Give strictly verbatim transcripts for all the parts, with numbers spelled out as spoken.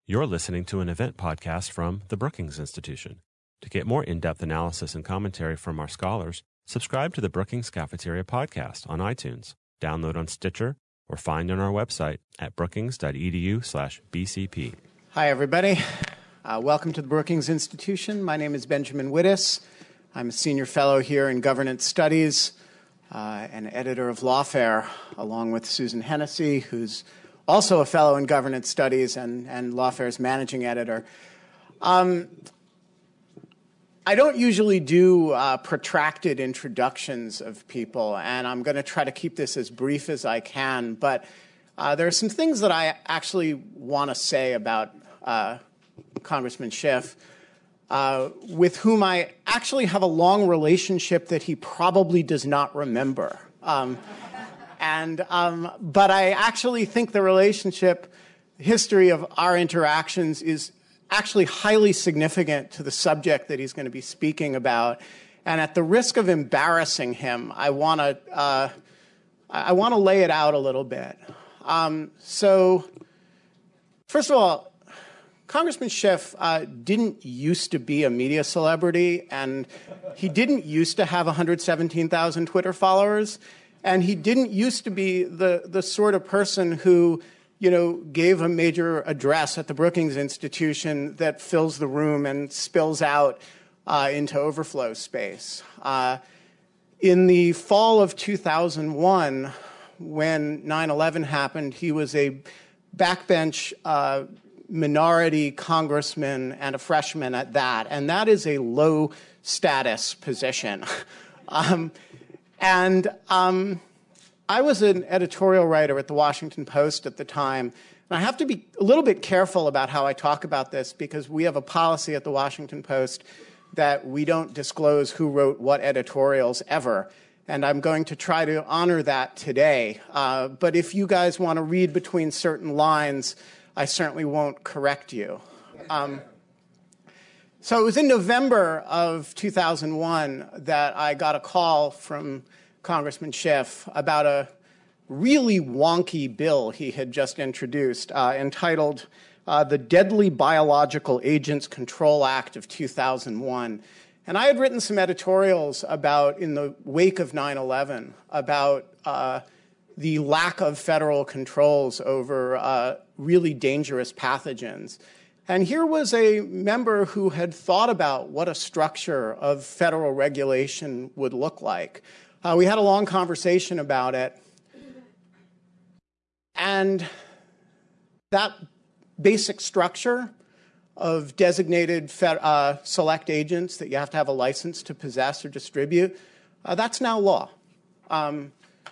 You're listening to an event podcast from the Brookings Institution. To get more in-depth analysis and commentary from our scholars, subscribe to the Brookings Cafeteria podcast on iTunes, download on Stitcher, or find on our website at brookings.edu slash BCP. Hi, everybody. Uh, welcome to the Brookings Institution. My name is Benjamin Wittes. I'm a senior fellow here in governance studies uh, and editor of Lawfare, along with Susan Hennessy, who's also a fellow in governance studies and, and Lawfare's managing editor. Um, I don't usually do uh, protracted introductions of people, and I'm going to try to keep this as brief as I can, but uh, there are some things that I actually want to say about uh, Congressman Schiff, uh, with whom I actually have a long relationship that he probably does not remember. Um, And, um, but I actually think the relationship, history of our interactions is actually highly significant to the subject that he's going to be speaking about. And at the risk of embarrassing him, I want to uh, I want to lay it out a little bit. Um, so, first of all, Congressman Schiff uh, didn't used to be a media celebrity, and he didn't used to have one hundred seventeen thousand Twitter followers. And he didn't used to be the, the sort of person who, you know, gave a major address at the Brookings Institution that fills the room and spills out uh, into overflow space. Uh, in the fall of two thousand one, when nine eleven happened, he was a backbench uh, minority congressman and a freshman at that. And that is a low-status position. um, And um, I was an editorial writer at the Washington Post at the time. And I have to be a little bit careful about how I talk about this because we have a policy at the Washington Post that we don't disclose who wrote what editorials ever. And I'm going to try to honor that today. Uh, but if you guys want to read between certain lines, I certainly won't correct you. Um, So it was in November of two thousand one that I got a call from Congressman Schiff about a really wonky bill he had just introduced uh, entitled uh, the Deadly Biological Agents Control Act of two thousand one. And I had written some editorials about, in the wake of nine eleven, about uh, the lack of federal controls over uh, really dangerous pathogens. And here was a member who had thought about what a structure of federal regulation would look like. Uh, we had a long conversation about it. And that basic structure of designated fed, uh, select agents that you have to have a license to possess or distribute, uh, that's now law. Um,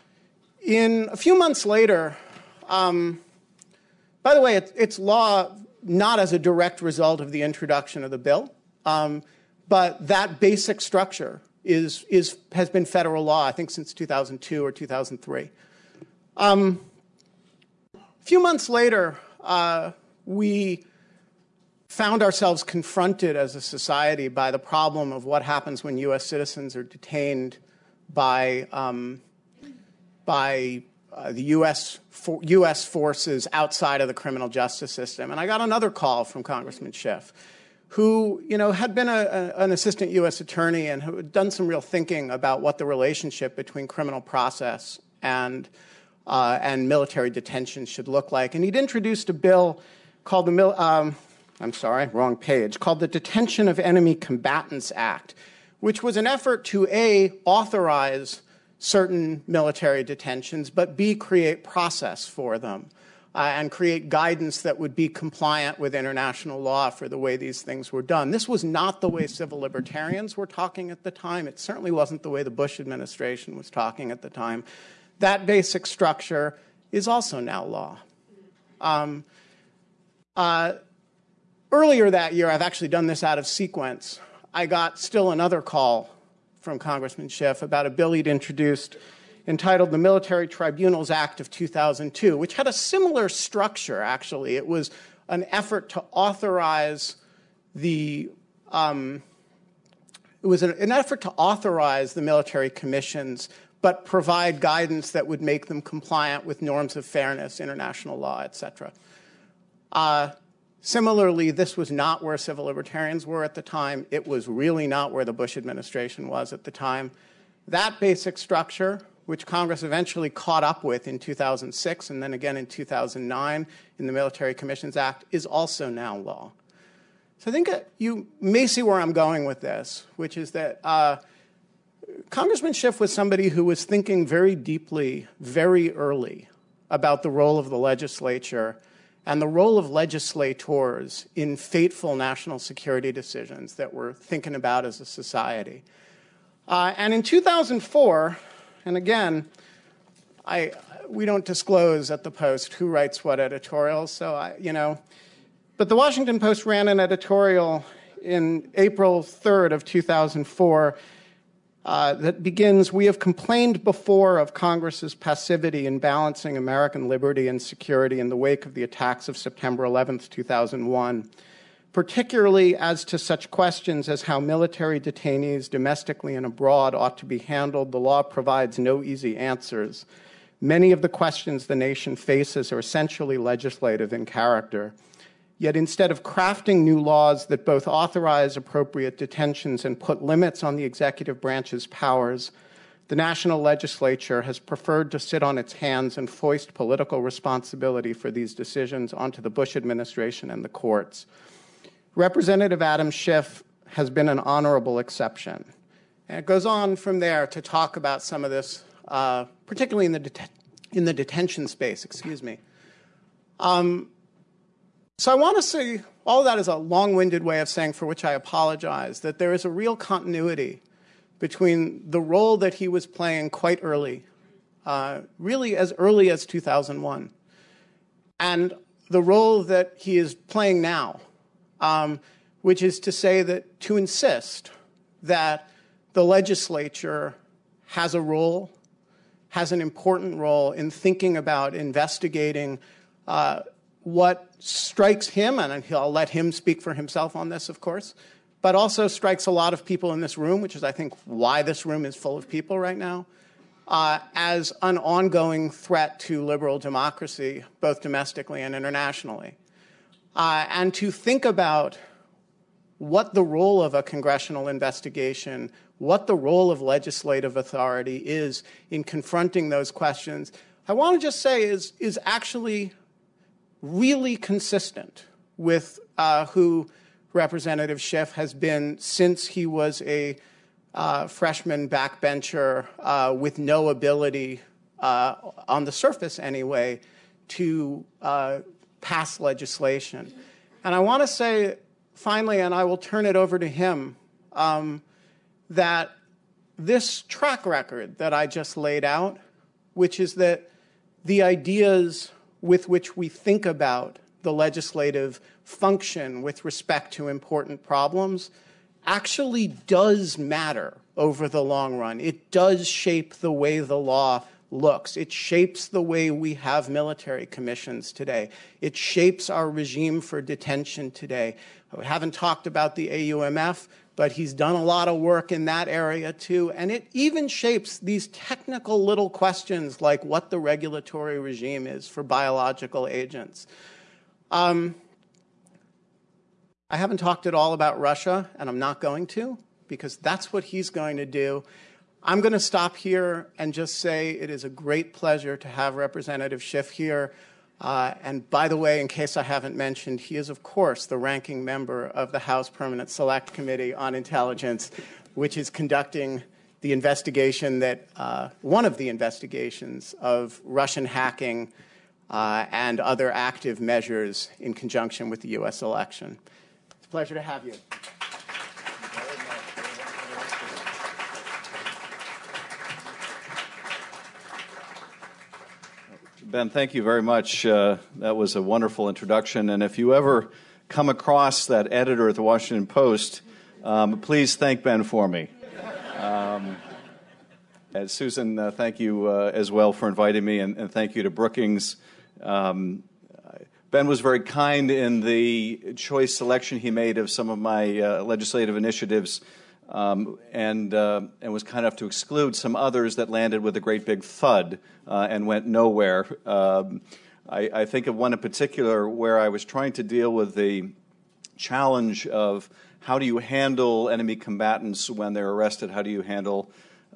in a few months later, um, by the way, it, it's law not as a direct result of the introduction of the bill, um, but that basic structure is, is, has been federal law, I think, since two thousand two or two thousand three. Um, a few months later, uh, we found ourselves confronted as a society by the problem of what happens when U S citizens are detained by, um, by Uh, the U S for, U S forces outside of the criminal justice system. And I got another call from Congressman Schiff, who, you know, had been a, a, an assistant U S attorney and who had done some real thinking about what the relationship between criminal process and uh, and military detention should look like. And he'd introduced a bill called the Mil- um, I'm sorry, wrong page, called the Detention of Enemy Combatants Act, which was an effort to A, authorize certain military detentions, but B, create process for them uh, and create guidance that would be compliant with international law for the way these things were done. This was not the way civil libertarians were talking at the time. It certainly wasn't the way the Bush administration was talking at the time. That basic structure is also now law. Um, uh, earlier that year, I've actually done this out of sequence, I got still another call from Congressman Schiff about a bill he'd introduced entitled the Military Tribunals Act of two thousand two, which had a similar structure, actually. It was an effort to authorize the um, it was an, an effort to authorize the military commissions, but provide guidance that would make them compliant with norms of fairness, international law, et cetera. Uh, Similarly, this was not where civil libertarians were at the time. It was really not where the Bush administration was at the time. That basic structure, which Congress eventually caught up with in two thousand six and then again in two thousand nine in the Military Commissions Act, is also now law. So I think you may see where I'm going with this, which is that uh, Congressman Schiff was somebody who was thinking very deeply, very early about the role of the legislature and the role of legislators in fateful national security decisions that we're thinking about as a society. Uh, and in two thousand four, and again, I, we don't disclose at the Post who writes what editorials, so I, you know, but the Washington Post ran an editorial in April third of two thousand four uh, that begins, "We have complained before of Congress's passivity in balancing American liberty and security in the wake of the attacks of September eleventh, two thousand one. Particularly as to such questions as how military detainees domestically and abroad ought to be handled, the law provides no easy answers. Many of the questions the nation faces are essentially legislative in character. Yet instead of crafting new laws that both authorize appropriate detentions and put limits on the executive branch's powers, the national legislature has preferred to sit on its hands and foist political responsibility for these decisions onto the Bush administration and the courts. Representative Adam Schiff has been an honorable exception." And it goes on from there to talk about some of this, uh, particularly in the, det in the detention space, excuse me. Um, so I want to say, all of that is a long-winded way of saying, for which I apologize, that there is a real continuity between the role that he was playing quite early, uh, really as early as two thousand one, and the role that he is playing now. Um, which is to say that to insist that the legislature has a role, has an important role in thinking about investigating uh, what strikes him, and I'll let him speak for himself on this, of course, but also strikes a lot of people in this room, which is, I think, why this room is full of people right now, uh, as an ongoing threat to liberal democracy, both domestically and internationally. Uh, and to think about what the role of a congressional investigation, what the role of legislative authority is in confronting those questions, I want to just say is, is actually really consistent with uh, who Representative Schiff has been since he was a uh, freshman backbencher uh, with no ability, uh, on the surface anyway, to uh, pass legislation. And I want to say, finally, and I will turn it over to him, um, that this track record that I just laid out, which is that the ideas with which we think about the legislative function with respect to important problems actually does matter over the long run. It does shape the way the law looks. It shapes the way we have military commissions today. It shapes our regime for detention today. We haven't talked about the A U M F, but he's done a lot of work in that area too. And it even shapes these technical little questions like what the regulatory regime is for biological agents. Um, I haven't talked at all about Russia, and I'm not going to, because that's what he's going to do. I'm going to stop here and just say it is a great pleasure to have Representative Schiff here. Uh, and by the way, in case I haven't mentioned, he is, of course, the ranking member of the House Permanent Select Committee on Intelligence, which is conducting the investigation that, uh, one of the investigations of Russian hacking uh, and other active measures in conjunction with the U S election. It's a pleasure to have you. Ben, thank you very much. Uh, that was a wonderful introduction. And if you ever come across that editor at the Washington Post, um, please thank Ben for me. Um, and Susan, uh, thank you uh, as well for inviting me, and, and thank you to Brookings. Um, Ben was very kind in the choice selection he made of some of my uh, legislative initiatives. Um, and, uh, and was kind enough to exclude some others that landed with a great big thud uh, and went nowhere. Um, I, I think of one in particular where I was trying to deal with the challenge of how do you handle enemy combatants when they're arrested? How do you handle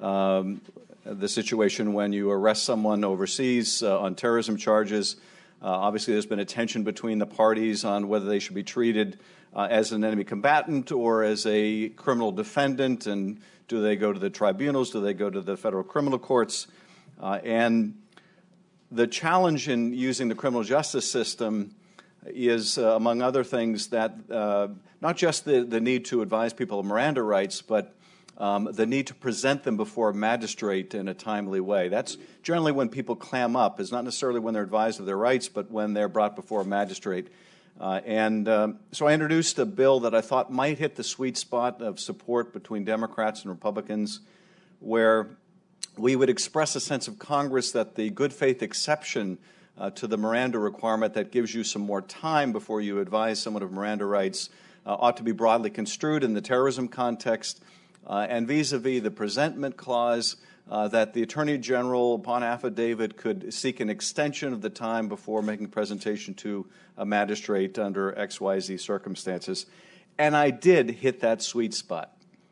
um, the situation when you arrest someone overseas uh, on terrorism charges? Uh, obviously, there's been a tension between the parties on whether they should be treated uh, as an enemy combatant or as a criminal defendant, and do they go to the tribunals? Do they go to the federal criminal courts? Uh, and the challenge in using the criminal justice system is, uh, among other things, that uh, not just the, the need to advise people of Miranda rights, but um, the need to present them before a magistrate in a timely way. That's generally when people clam up. It's not necessarily when they're advised of their rights, but when they're brought before a magistrate. Uh, and um, so I introduced a bill that I thought might hit the sweet spot of support between Democrats and Republicans, where we would express a sense of Congress that the good faith exception uh, to the Miranda requirement that gives you some more time before you advise someone of Miranda rights uh, ought to be broadly construed in the terrorism context, uh, and vis-a-vis the presentment clause, uh, that the Attorney General, upon affidavit, could seek an extension of the time before making presentation to a magistrate under X Y Z circumstances. And I did hit that sweet spot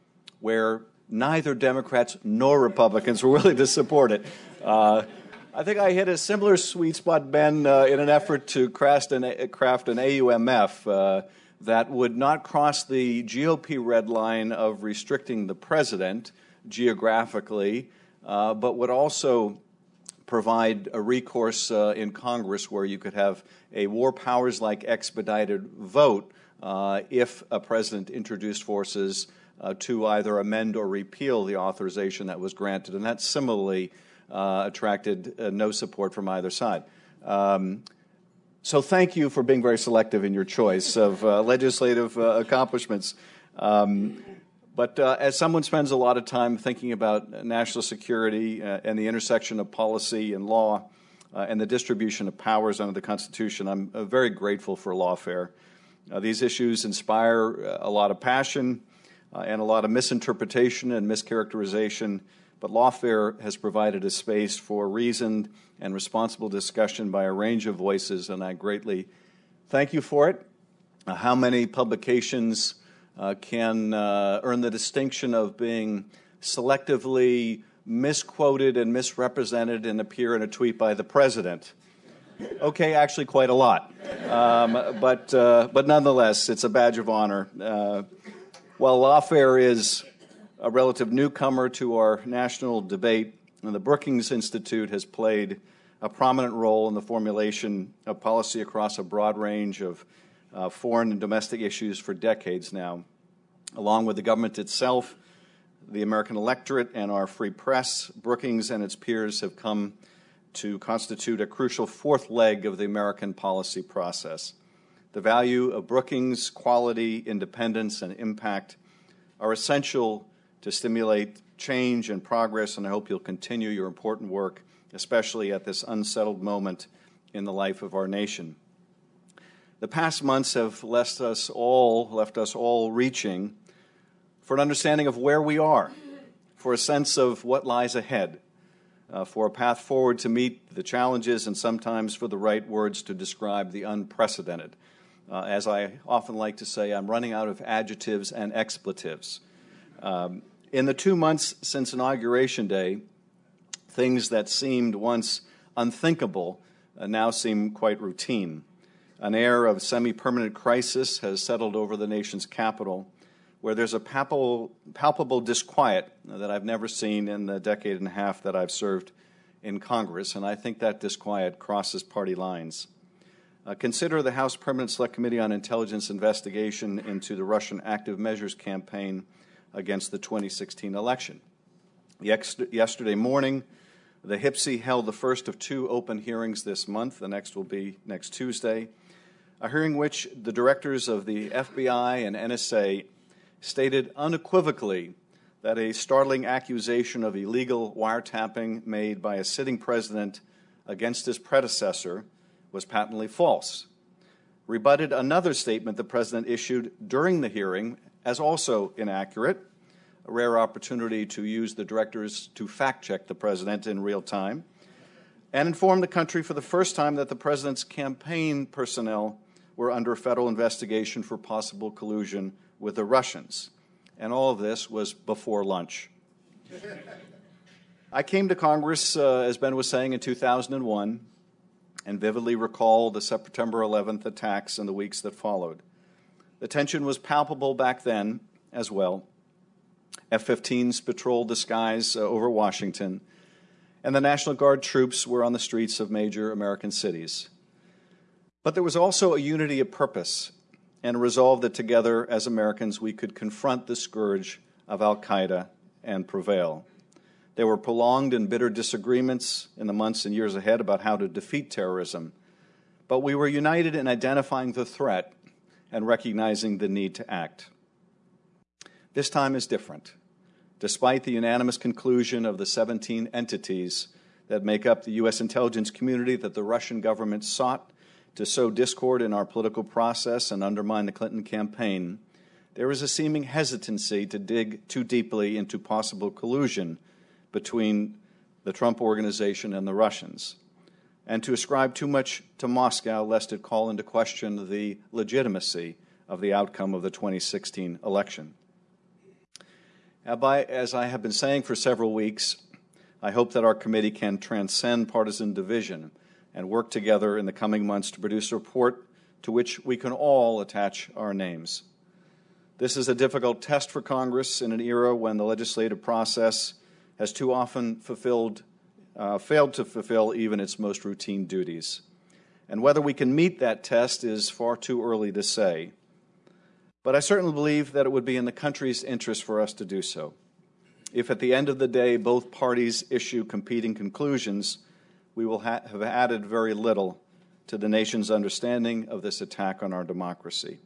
where neither Democrats nor Republicans were willing to support it. Uh, I think I hit a similar sweet spot, Ben, uh, in an effort to craft an, craft an A U M F uh, that would not cross the G O P red line of restricting the president geographically, uh, but would also provide a recourse uh, in Congress where you could have a war powers-like expedited vote uh, if a president introduced forces Uh, to either amend or repeal the authorization that was granted. And that similarly uh, attracted uh, no support from either side. Um, so thank you for being very selective in your choice of uh, legislative uh, accomplishments. Um, but uh, as someone spends a lot of time thinking about national security uh, and the intersection of policy and law uh, and the distribution of powers under the Constitution, I'm uh, very grateful for Lawfare. Uh, these issues inspire uh, a lot of passion Uh, and a lot of misinterpretation and mischaracterization, but Lawfare has provided a space for reasoned and responsible discussion by a range of voices, and I greatly thank you for it. Uh, how many publications uh, can uh, earn the distinction of being selectively misquoted and misrepresented and appear in a tweet by the president? Okay, actually quite a lot. Um, but, uh, but nonetheless, it's a badge of honor. Uh, While Lawfare is a relative newcomer to our national debate, the Brookings Institute has played a prominent role in the formulation of policy across a broad range of uh, foreign and domestic issues for decades now. Along with the government itself, the American electorate, and our free press, Brookings and its peers have come to constitute a crucial fourth leg of the American policy process. The value of Brookings' quality, independence, and impact are essential to stimulate change and progress, and I hope you'll continue your important work, especially at this unsettled moment in the life of our nation. The past months have left us all, left us all reaching for an understanding of where we are, for a sense of what lies ahead, uh, for a path forward to meet the challenges, and sometimes for the right words to describe the unprecedented. Uh, as I often like to say, I'm running out of adjectives and expletives. Um, in the two months since Inauguration Day, things that seemed once unthinkable uh, now seem quite routine. An air of semi-permanent crisis has settled over the nation's capital, where there's a palpable, palpable disquiet that I've never seen in the decade and a half that I've served in Congress, and I think that disquiet crosses party lines. Uh, consider the House Permanent Select Committee on Intelligence investigation into the Russian active measures campaign against the twenty sixteen election. Yesterday morning, the H I P S I held the first of two open hearings this month. The next will be next Tuesday, a hearing which the directors of the F B I and N S A stated unequivocally that a startling accusation of illegal wiretapping made by a sitting president against his predecessor was patently false, rebutted another statement the president issued during the hearing as also inaccurate, a rare opportunity to use the directors to fact-check the president in real time, and informed the country for the first time that the president's campaign personnel were under federal investigation for possible collusion with the Russians. And all of this was before lunch. I came to Congress, uh, as Ben was saying, in two thousand one, and vividly recall the September eleventh attacks and the weeks that followed. The tension was palpable back then as well. F fifteens patrolled the skies uh, over Washington, and the National Guard troops were on the streets of major American cities. But there was also a unity of purpose and a resolve that together as Americans we could confront the scourge of al-Qaeda and prevail. There were prolonged and bitter disagreements in the months and years ahead about how to defeat terrorism, but we were united in identifying the threat and recognizing the need to act. This time is different. Despite the unanimous conclusion of the seventeen entities that make up the U S intelligence community that the Russian government sought to sow discord in our political process and undermine the Clinton campaign, there is a seeming hesitancy to dig too deeply into possible collusion between the Trump organization and the Russians, and to ascribe too much to Moscow lest it call into question the legitimacy of the outcome of the twenty sixteen election. As I have been saying for several weeks, I hope that our committee can transcend partisan division and work together in the coming months to produce a report to which we can all attach our names. This is a difficult test for Congress in an era when the legislative process has too often fulfilled, uh, failed to fulfill even its most routine duties. And whether we can meet that test is far too early to say. But I certainly believe that it would be in the country's interest for us to do so. If at the end of the day both parties issue competing conclusions, we will ha- have added very little to the nation's understanding of this attack on our democracy.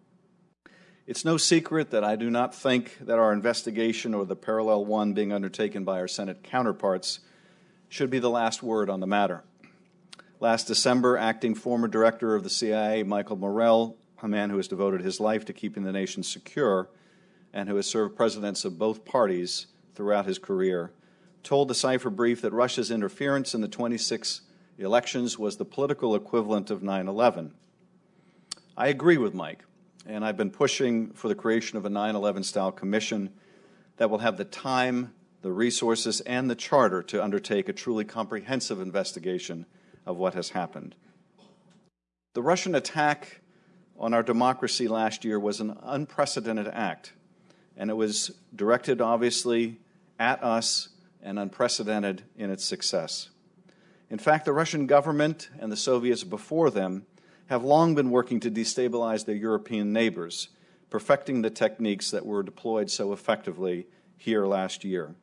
It's no secret that I do not think that our investigation or the parallel one being undertaken by our Senate counterparts should be the last word on the matter. Last December, acting former director of the C I A, Michael Morell, a man who has devoted his life to keeping the nation secure and who has served presidents of both parties throughout his career, told the Cipher Brief that Russia's interference in the twenty-six elections was the political equivalent of nine eleven. I agree with Mike, and I've been pushing for the creation of a nine eleven-style commission that will have the time, the resources, and the charter to undertake a truly comprehensive investigation of what has happened. The Russian attack on our democracy last year was an unprecedented act, and it was directed, obviously, at us and unprecedented in its success. In fact, the Russian government and the Soviets before them have long been working to destabilize their European neighbors, perfecting the techniques that were deployed so effectively here last year.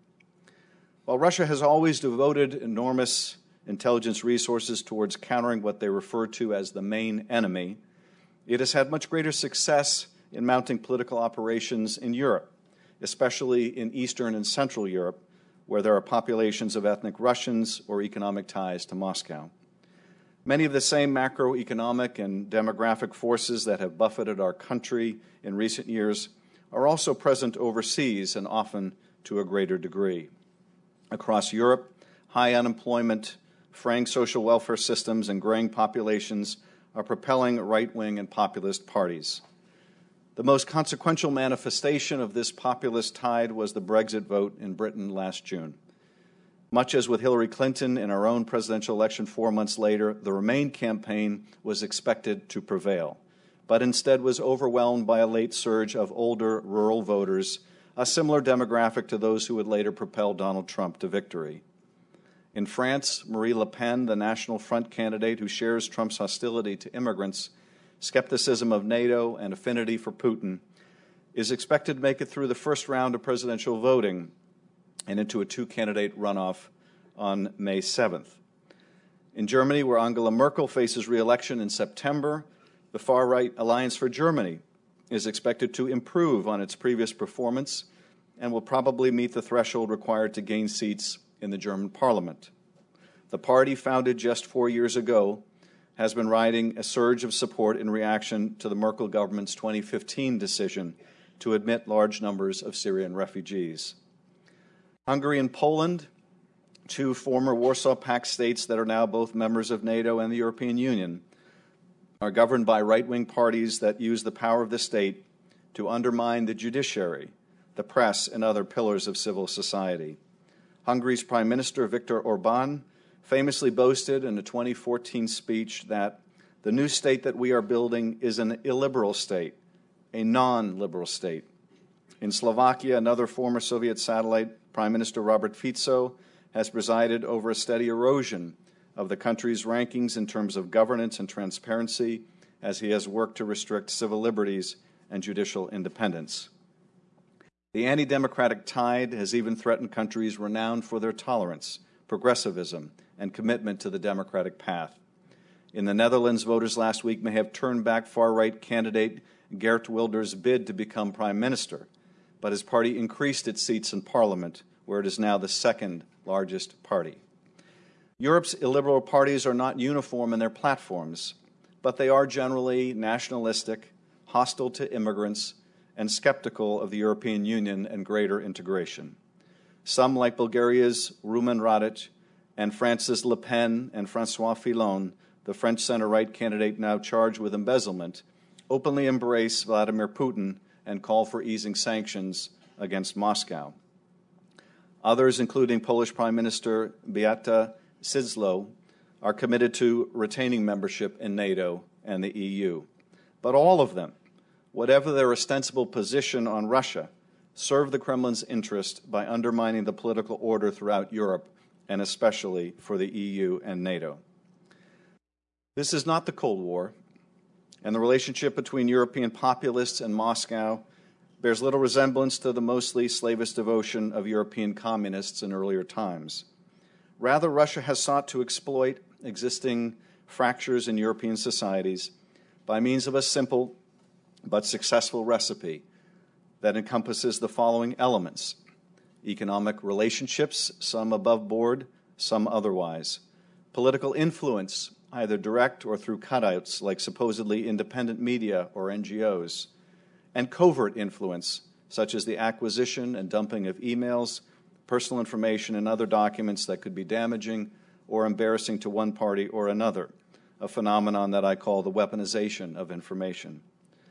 While Russia has always devoted enormous intelligence resources towards countering what they refer to as the main enemy, it has had much greater success in mounting political operations in Europe, especially in Eastern and Central Europe, where there are populations of ethnic Russians or economic ties to Moscow. Many of the same macroeconomic and demographic forces that have buffeted our country in recent years are also present overseas and often to a greater degree. Across Europe, high unemployment, fraying social welfare systems, and graying populations are propelling right-wing and populist parties. The most consequential manifestation of this populist tide was the Brexit vote in Britain last June. Much as with Hillary Clinton in our own presidential election four months later, the Remain campaign was expected to prevail, but instead was overwhelmed by a late surge of older rural voters, a similar demographic to those who would later propel Donald Trump to victory. In France, Marine Le Pen, the National Front candidate who shares Trump's hostility to immigrants, skepticism of NATO, and affinity for Putin, is expected to make it through the first round of presidential voting and into a two-candidate runoff on May seventh. In Germany, where Angela Merkel faces re-election in September, the far-right Alliance for Germany is expected to improve on its previous performance and will probably meet the threshold required to gain seats in the German parliament. The party, founded just four years ago, has been riding a surge of support in reaction to the Merkel government's twenty fifteen decision to admit large numbers of Syrian refugees. Hungary and Poland two former Warsaw Pact states that are now both members of NATO and the European Union are governed by right-wing parties that use the power of the state to undermine the judiciary, the press, and other pillars of civil society. Hungary's Prime Minister Viktor Orbán famously boasted in a twenty fourteen speech that the new state that we are building is an illiberal state, a non-liberal state. In Slovakia, another former Soviet satellite, Prime Minister Robert Fico, has presided over a steady erosion of the country's rankings in terms of governance and transparency as he has worked to restrict civil liberties and judicial independence. The anti-democratic tide has even threatened countries renowned for their tolerance, progressivism, and commitment to the democratic path. In the Netherlands, voters last week may have turned back far-right candidate Geert Wilders' bid to become prime minister, but his party increased its seats in parliament, where it is now the second largest party. Europe's illiberal parties are not uniform in their platforms, but they are generally nationalistic, hostile to immigrants, and skeptical of the European Union and greater integration. Some, like Bulgaria's Rumen Radic and France's Le Pen and François Fillon, the French center-right candidate now charged with embezzlement, openly embrace Vladimir Putin and call for easing sanctions against Moscow. Others, including Polish Prime Minister Beata Szydło, are committed to retaining membership in NATO and the E U. But all of them, whatever their ostensible position on Russia, serve the Kremlin's interest by undermining the political order throughout Europe, and especially for the E U and NATO. This is not the Cold War, and the relationship between European populists and Moscow bears little resemblance to the mostly slavish devotion of European communists in earlier times. Rather, Russia has sought to exploit existing fractures in European societies by means of a simple but successful recipe that encompasses the following elements: economic relationships, some above board, some otherwise; political influence, either direct or through cutouts like supposedly independent media or N G Os; and covert influence, such as the acquisition and dumping of emails, personal information, and other documents that could be damaging or embarrassing to one party or another, a phenomenon that I call the weaponization of information.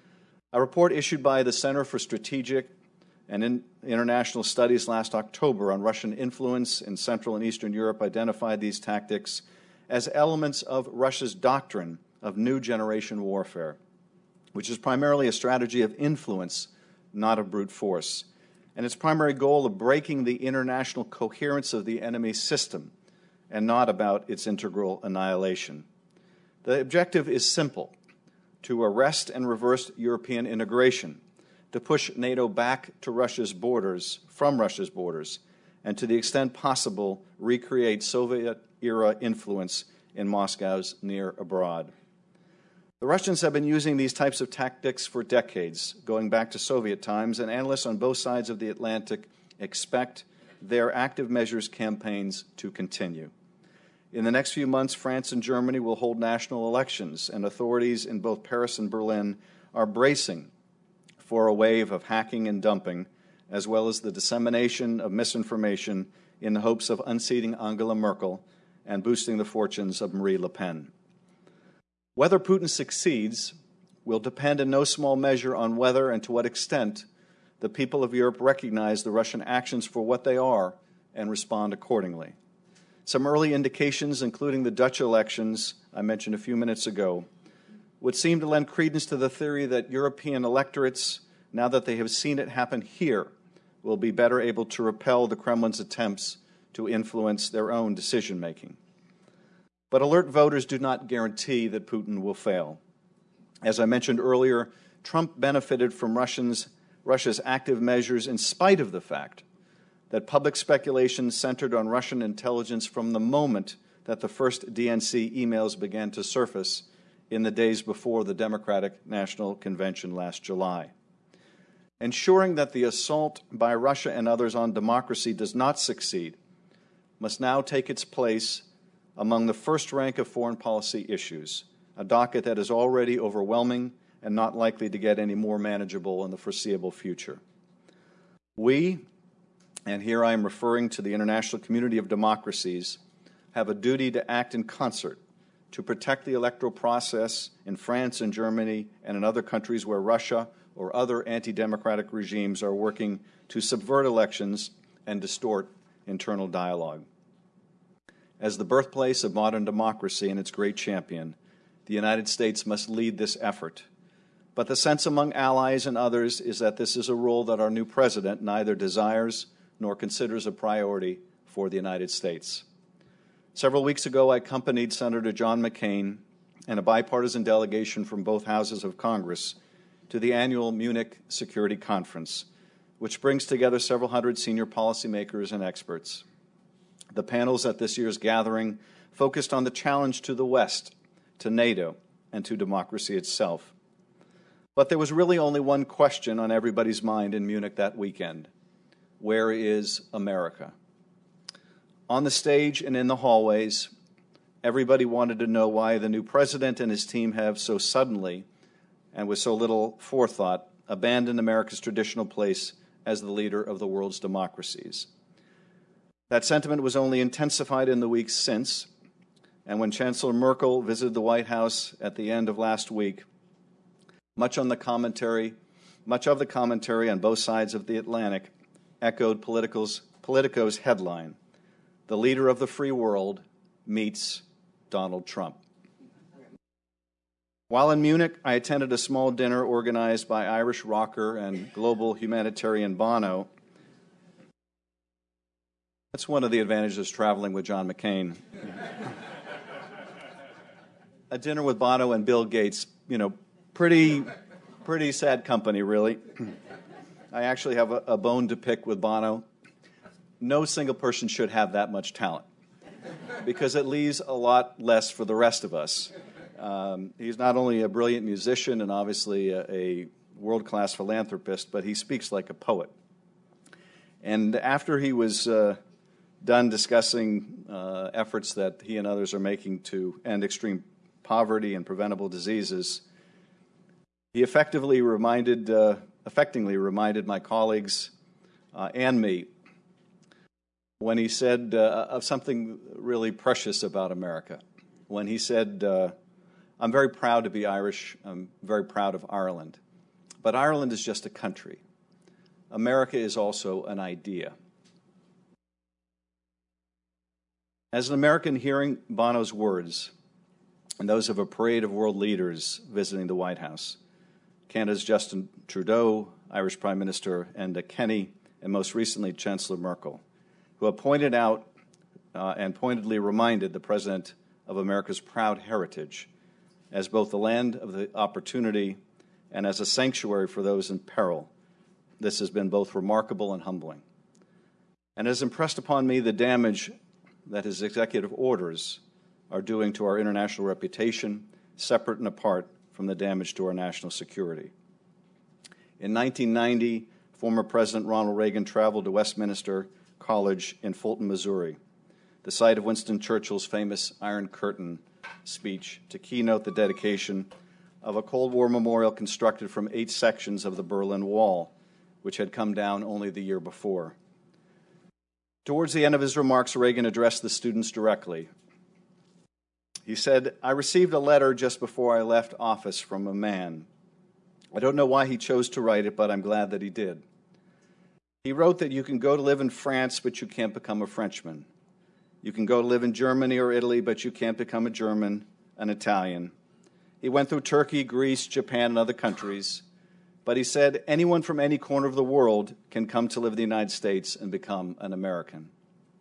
A report issued by the Center for Strategic and in International Studies last October on Russian influence in Central and Eastern Europe identified these tactics as elements of Russia's doctrine of new generation warfare, which is primarily a strategy of influence, not of brute force, and its primary goal of breaking the international coherence of the enemy's system, and not about its integral annihilation. The objective is simple: to arrest and reverse European integration, to push NATO back to Russia's borders, from Russia's borders, and to the extent possible, recreate Soviet-era influence in Moscow's near abroad. The Russians have been using these types of tactics for decades, going back to Soviet times, and analysts on both sides of the Atlantic expect their active measures campaigns to continue. In the next few months, France and Germany will hold national elections, and authorities in both Paris and Berlin are bracing for a wave of hacking and dumping, as well as the dissemination of misinformation in the hopes of unseating Angela Merkel and boosting the fortunes of Marie Le Pen. Whether Putin succeeds will depend in no small measure on whether and to what extent the people of Europe recognize the Russian actions for what they are and respond accordingly. Some early indications, including the Dutch elections I mentioned a few minutes ago, would seem to lend credence to the theory that European electorates, now that they have seen it happen here, will be better able to repel the Kremlin's attempts to influence their own decision-making. But alert voters do not guarantee that Putin will fail. As I mentioned earlier, Trump benefited from Russians, Russia's active measures in spite of the fact that public speculation centered on Russian intelligence from the moment that the first D N C emails began to surface in the days before the Democratic National Convention last July. Ensuring that the assault by Russia and others on democracy does not succeed must now take its place among the first rank of foreign policy issues, a docket that is already overwhelming and not likely to get any more manageable in the foreseeable future. We, and here I am referring to the international community of democracies, have a duty to act in concert to protect the electoral process in France and Germany and in other countries where Russia or other anti-democratic regimes are working to subvert elections and distort internal dialogue. As the birthplace of modern democracy and its great champion, the United States must lead this effort. But the sense among allies and others is that this is a role that our new president neither desires nor considers a priority for the United States. Several weeks ago, I accompanied Senator John McCain and a bipartisan delegation from both houses of Congress to the annual Munich Security Conference, which brings together several hundred senior policymakers and experts. The panels at this year's gathering focused on the challenge to the West, to NATO, and to democracy itself. But there was really only one question on everybody's mind in Munich that weekend. Where is America? On the stage and in the hallways, everybody wanted to know why the new president and his team have so suddenly, and with so little forethought, abandoned America's traditional place as the leader of the world's democracies. That sentiment was only intensified in the weeks since, and when Chancellor Merkel visited the White House at the end of last week, much on the commentary, much of the commentary on both sides of the Atlantic echoed Politico's, Politico's headline, "The leader of the free world meets Donald Trump." While in Munich, I attended a small dinner organized by Irish rocker and global humanitarian Bono. That's one of the advantages of traveling with John McCain. A dinner with Bono and Bill Gates, you know, pretty, pretty sad company, really. I actually have a, a bone to pick with Bono. No single person should have that much talent, because it leaves a lot less for the rest of us. Um, he's not only a brilliant musician and obviously a, a world-class philanthropist, but he speaks like a poet. And after he was uh, done discussing uh, efforts that he and others are making to end extreme poverty and preventable diseases, he effectively reminded, uh, effectively reminded my colleagues uh, and me when he said uh, of something really precious about America. When he said, uh, "I'm very proud to be Irish. I'm very proud of Ireland. But Ireland is just a country. America is also an idea." As an American hearing Bono's words, and those of a parade of world leaders visiting the White House, Canada's Justin Trudeau, Irish Prime Minister Enda Kenny, and most recently Chancellor Merkel, who have pointed out uh, and pointedly reminded the President of America's proud heritage as both the land of the opportunity and as a sanctuary for those in peril. This has been both remarkable and humbling, and has impressed upon me the damage that his executive orders are doing to our international reputation, separate and apart from the damage to our national security. In nineteen ninety, former President Ronald Reagan traveled to Westminster College in Fulton, Missouri, the site of Winston Churchill's famous Iron Curtain speech, to keynote the dedication of a Cold War memorial constructed from eight sections of the Berlin Wall, which had come down only the year before. Towards the end of his remarks, Reagan addressed the students directly. He said, "I received a letter just before I left office from a man. I don't know why he chose to write it, but I'm glad that he did. He wrote that you can go to live in France, but you can't become a Frenchman. You can go to live in Germany or Italy, but you can't become a German, an Italian. He went through Turkey, Greece, Japan, and other countries. But he said anyone from any corner of the world can come to live in the United States and become an American."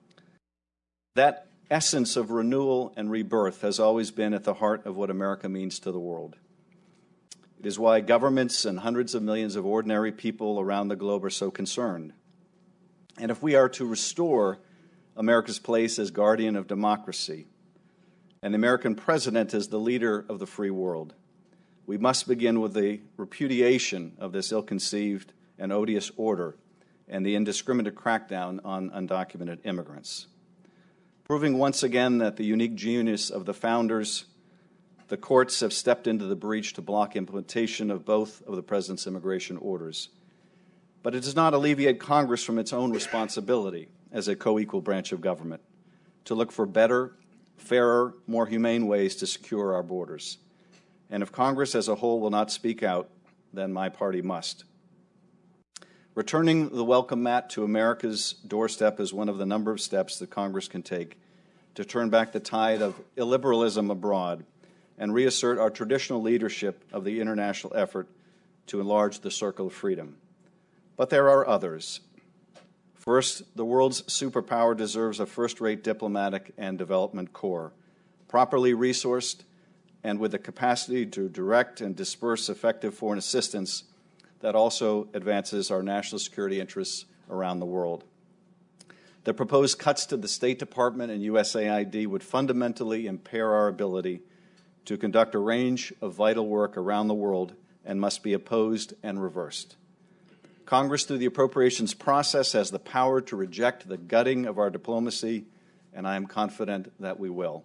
That essence of renewal and rebirth has always been at the heart of what America means to the world. It is why governments and hundreds of millions of ordinary people around the globe are so concerned. And if we are to restore America's place as guardian of democracy, and the American president as the leader of the free world, we must begin with the repudiation of this ill-conceived and odious order and the indiscriminate crackdown on undocumented immigrants. Proving once again that the unique genius of the founders, the courts have stepped into the breach to block implementation of both of the president's immigration orders. But it does not alleviate Congress from its own responsibility as a co-equal branch of government to look for better, fairer, more humane ways to secure our borders. And if Congress as a whole will not speak out, then my party must. Returning the welcome mat to America's doorstep is one of the number of steps that Congress can take to turn back the tide of illiberalism abroad and reassert our traditional leadership of the international effort to enlarge the circle of freedom. But there are others. First, the world's superpower deserves a first-rate diplomatic and development corps, properly resourced and with the capacity to direct and disperse effective foreign assistance that also advances our national security interests around the world. The proposed cuts to the State Department and U S A I D would fundamentally impair our ability to conduct a range of vital work around the world and must be opposed and reversed. Congress, through the appropriations process, has the power to reject the gutting of our diplomacy, and I am confident that we will.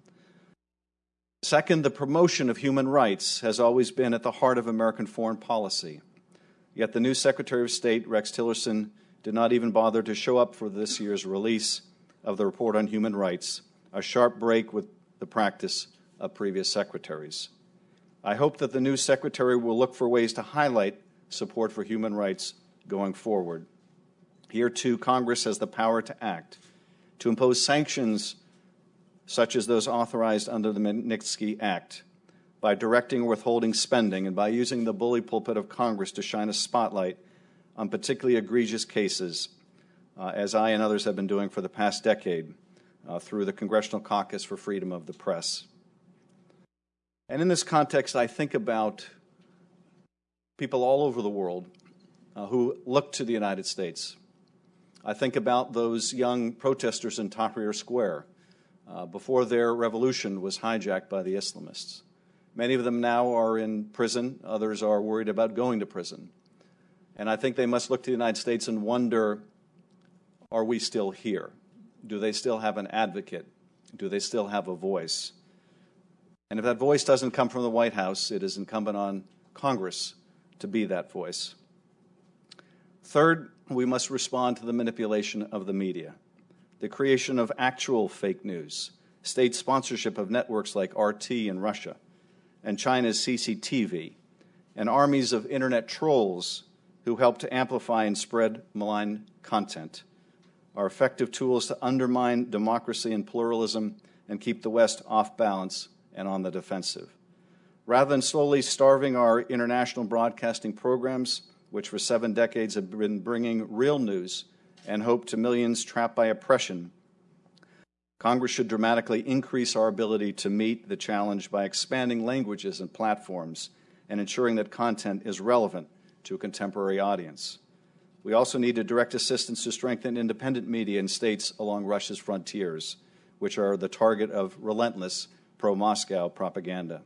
Second, the promotion of human rights has always been at the heart of American foreign policy. Yet the new Secretary of State, Rex Tillerson, did not even bother to show up for this year's release of the Report on Human Rights, a sharp break with the practice of previous secretaries. I hope that the new Secretary will look for ways to highlight support for human rights going forward. Here, too, Congress has the power to act, to impose sanctions such as those authorized under the Magnitsky Act, by directing or withholding spending, and by using the bully pulpit of Congress to shine a spotlight on particularly egregious cases, uh, as I and others have been doing for the past decade uh, through the Congressional Caucus for Freedom of the Press. And in this context, I think about people all over the world uh, who look to the United States. I think about those young protesters in Tahrir Square uh, before their revolution was hijacked by the Islamists. Many of them now are in prison. Others are worried about going to prison. And I think they must look to the United States and wonder, are we still here? Do they still have an advocate? Do they still have a voice? And if that voice doesn't come from the White House, it is incumbent on Congress to be that voice. Third, we must respond to the manipulation of the media, the creation of actual fake news, state sponsorship of networks like R T in Russia, and China's C C T V, and armies of internet trolls who help to amplify and spread malign content, are effective tools to undermine democracy and pluralism and keep the West off balance and on the defensive. Rather than slowly starving our international broadcasting programs, which for seven decades have been bringing real news and hope to millions trapped by oppression, Congress should dramatically increase our ability to meet the challenge by expanding languages and platforms and ensuring that content is relevant to a contemporary audience. We also need to direct assistance to strengthen independent media in states along Russia's frontiers, which are the target of relentless pro-Moscow propaganda.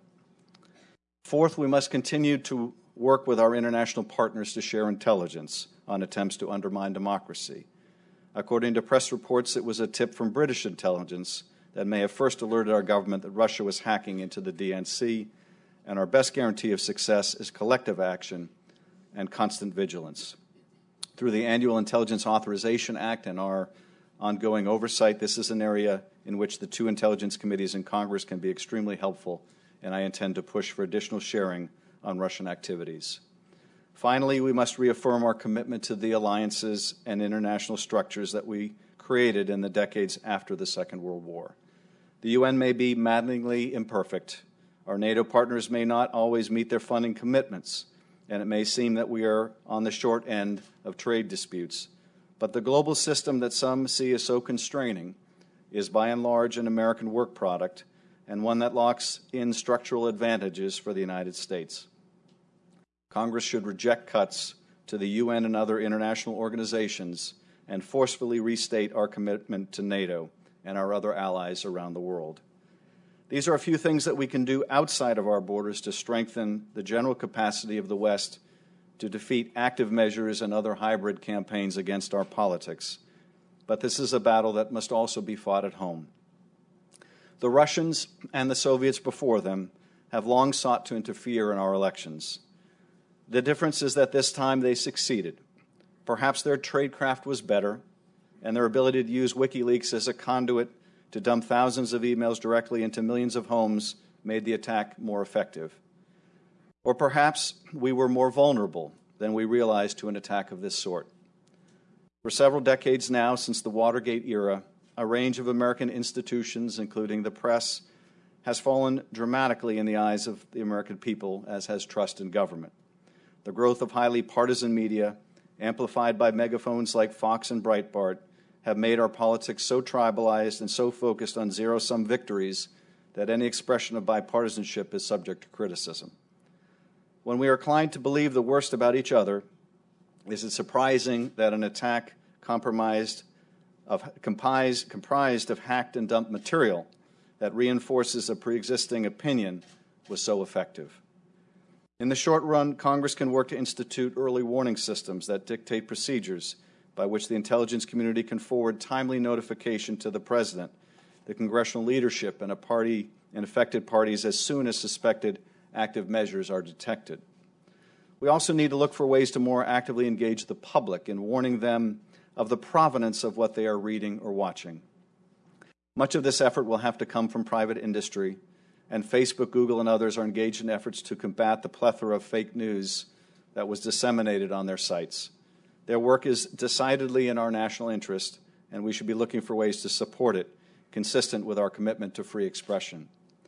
Fourth, we must continue to work with our international partners to share intelligence on attempts to undermine democracy. According to press reports, it was a tip from British intelligence that may have first alerted our government that Russia was hacking into the D N C, and our best guarantee of success is collective action and constant vigilance. Through the Annual Intelligence Authorization Act and our ongoing oversight, this is an area in which the two intelligence committees in Congress can be extremely helpful, and I intend to push for additional sharing on Russian activities. Finally, we must reaffirm our commitment to the alliances and international structures that we created in the decades after the Second World War. The U N may be maddeningly imperfect. Our NATO partners may not always meet their funding commitments, and it may seem that we are on the short end of trade disputes. But the global system that some see as so constraining is by and large an American work product, and one that locks in structural advantages for the United States. Congress should reject cuts to the U N and other international organizations and forcefully restate our commitment to NATO and our other allies around the world. These are a few things that we can do outside of our borders to strengthen the general capacity of the West to defeat active measures and other hybrid campaigns against our politics. But this is a battle that must also be fought at home. The Russians and the Soviets before them have long sought to interfere in our elections. The difference is that this time they succeeded. Perhaps their tradecraft was better, and their ability to use WikiLeaks as a conduit to dump thousands of emails directly into millions of homes made the attack more effective. Or perhaps we were more vulnerable than we realized to an attack of this sort. For several decades now, since the Watergate era, a range of American institutions, including the press, has fallen dramatically in the eyes of the American people, as has trust in government. The growth of highly partisan media, amplified by megaphones like Fox and Breitbart, have made our politics so tribalized and so focused on zero-sum victories that any expression of bipartisanship is subject to criticism. When we are inclined to believe the worst about each other, is it surprising that an attack compromised of, comprised, comprised of hacked and dumped material that reinforces a pre-existing opinion was so effective? In the short run, Congress can work to institute early warning systems that dictate procedures by which the intelligence community can forward timely notification to the President, the congressional leadership, and a party and affected parties as soon as suspected active measures are detected. We also need to look for ways to more actively engage the public in warning them of the provenance of what they are reading or watching. Much of this effort will have to come from private industry, and Facebook, Google, and others are engaged in efforts to combat the plethora of fake news that was disseminated on their sites. Their work is decidedly in our national interest, and we should be looking for ways to support it, consistent with our commitment to free expression.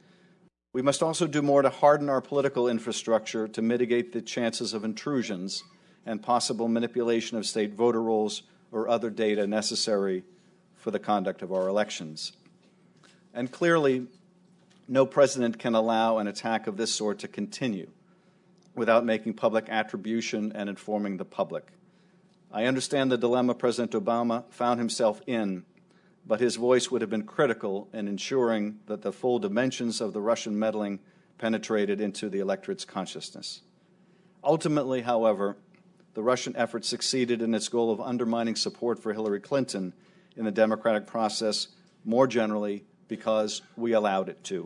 We must also do more to harden our political infrastructure to mitigate the chances of intrusions and possible manipulation of state voter rolls or other data necessary for the conduct of our elections. And clearly, no president can allow an attack of this sort to continue without making public attribution and informing the public. I understand the dilemma President Obama found himself in, but his voice would have been critical in ensuring that the full dimensions of the Russian meddling penetrated into the electorate's consciousness. Ultimately, however, the Russian effort succeeded in its goal of undermining support for Hillary Clinton in the democratic process more generally because we allowed it to.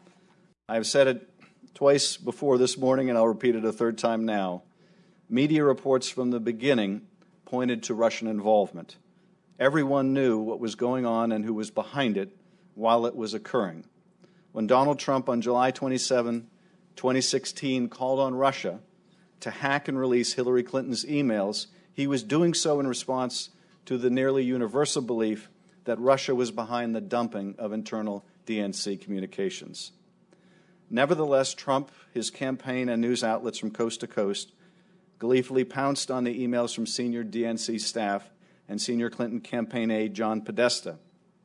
I have said it twice before this morning, and I'll repeat it a third time now. Media reports from the beginning pointed to Russian involvement. Everyone knew what was going on and who was behind it while it was occurring. When Donald Trump on July twenty-seventh, twenty sixteen called on Russia to hack and release Hillary Clinton's emails, he was doing so in response to the nearly universal belief that Russia was behind the dumping of internal D N C communications. Nevertheless, Trump, his campaign, and news outlets from coast to coast gleefully pounced on the emails from senior D N C staff and senior Clinton campaign aide John Podesta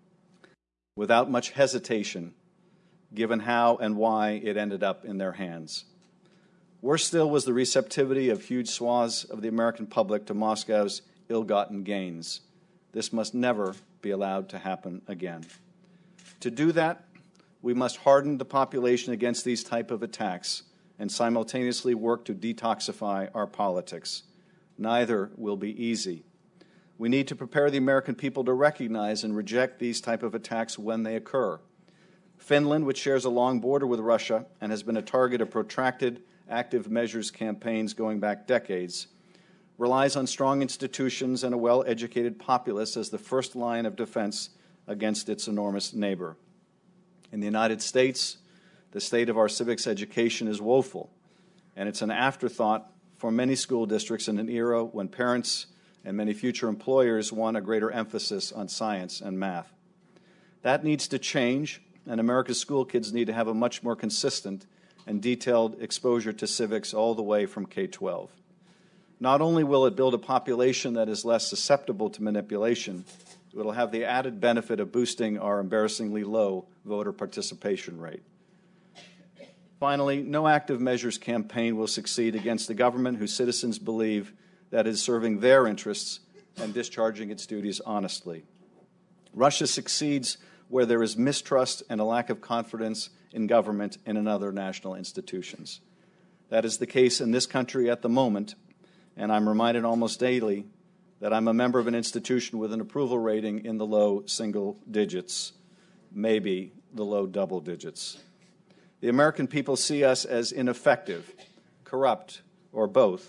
without much hesitation, given how and why it ended up in their hands. Worse still was the receptivity of huge swaths of the American public to Moscow's ill-gotten gains. This must never be allowed to happen again. To do that, we must harden the population against these type of attacks and simultaneously work to detoxify our politics. Neither will be easy. We need to prepare the American people to recognize and reject these type of attacks when they occur. Finland, which shares a long border with Russia and has been a target of protracted active measures campaigns going back decades, relies on strong institutions and a well-educated populace as the first line of defense against its enormous neighbor. In the United States, the state of our civics education is woeful, and it's an afterthought for many school districts in an era when parents and many future employers want a greater emphasis on science and math. That needs to change, and America's school kids need to have a much more consistent and detailed exposure to civics all the way from K twelve. Not only will it build a population that is less susceptible to manipulation, it will have the added benefit of boosting our embarrassingly low voter participation rate. Finally, no active measures campaign will succeed against a government whose citizens believe that is serving their interests and discharging its duties honestly. Russia succeeds where there is mistrust and a lack of confidence in government and in other national institutions. That is the case in this country at the moment, and I'm reminded almost daily that I'm a member of an institution with an approval rating in the low single digits, maybe the low double digits. The American people see us as ineffective, corrupt, or both,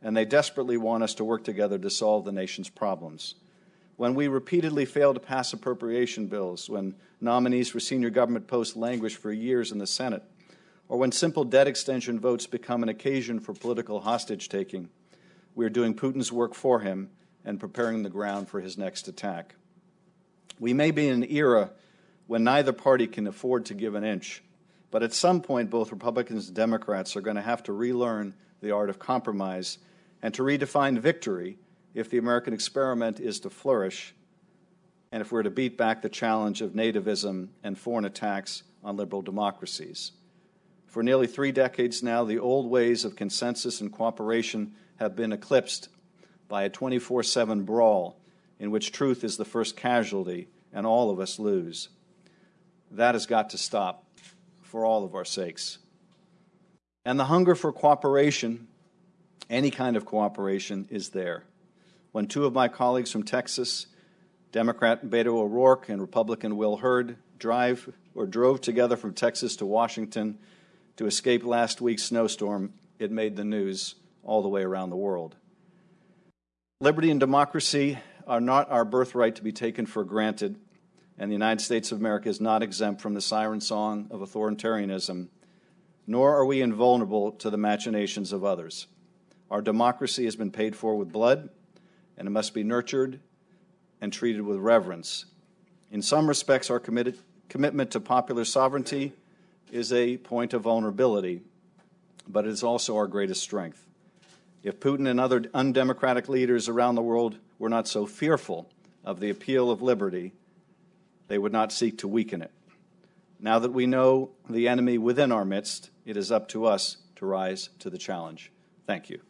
and they desperately want us to work together to solve the nation's problems. When we repeatedly fail to pass appropriation bills, when nominees for senior government posts languish for years in the Senate, or when simple debt extension votes become an occasion for political hostage-taking, we are doing Putin's work for him and preparing the ground for his next attack. We may be in an era when neither party can afford to give an inch, but at some point both Republicans and Democrats are going to have to relearn the art of compromise and to redefine victory if the American experiment is to flourish and if we're to beat back the challenge of nativism and foreign attacks on liberal democracies. For nearly three decades now, the old ways of consensus and cooperation have been eclipsed by a twenty-four seven brawl in which truth is the first casualty and all of us lose. That has got to stop for all of our sakes. And the hunger for cooperation, any kind of cooperation, is there. When two of my colleagues from Texas, Democrat Beto O'Rourke and Republican Will Hurd, drive or drove together from Texas to Washington to escape last week's snowstorm, it made the news all the way around the world. Liberty and democracy are not our birthright to be taken for granted, and the United States of America is not exempt from the siren song of authoritarianism, nor are we invulnerable to the machinations of others. Our democracy has been paid for with blood, and it must be nurtured and treated with reverence. In some respects, our committed, commitment to popular sovereignty is a point of vulnerability, but it is also our greatest strength. If Putin and other undemocratic leaders around the world were not so fearful of the appeal of liberty, they would not seek to weaken it. Now that we know the enemy within our midst, it is up to us to rise to the challenge. Thank you.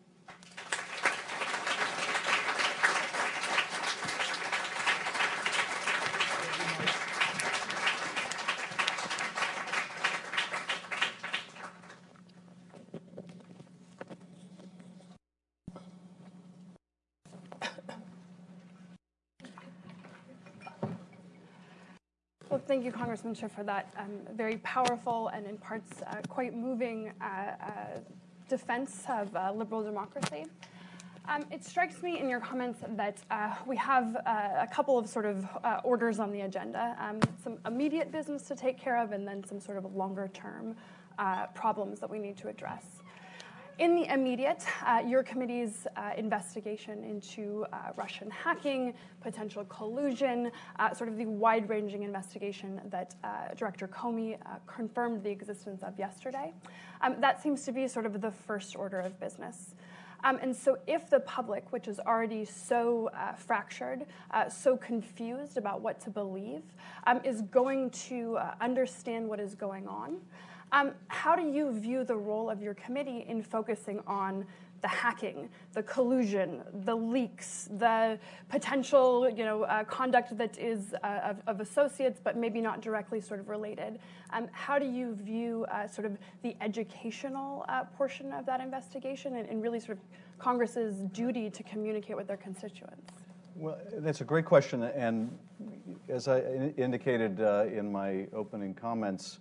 Well, thank you, Congressman Schiff, for that um, very powerful and in parts uh, quite moving uh, uh, defense of uh, liberal democracy. Um, it strikes me in your comments that uh, we have uh, a couple of sort of uh, orders on the agenda, um, some immediate business to take care of and then some sort of longer-term uh, problems that we need to address. In the immediate, uh, your committee's uh, investigation into uh, Russian hacking, potential collusion, uh, sort of the wide-ranging investigation that uh, Director Comey uh, confirmed the existence of yesterday, um, that seems to be sort of the first order of business. Um, and so if the public, which is already so uh, fractured, uh, so confused about what to believe, um, is going to uh, understand what is going on, Um, how do you view the role of your committee in focusing on the hacking, the collusion, the leaks, the potential, you know, uh, conduct that is uh, of, of associates but maybe not directly sort of related? Um, how do you view uh, sort of the educational uh, portion of that investigation and, and really sort of Congress's duty to communicate with their constituents? Well, that's a great question, and as I indicated uh, in my opening comments,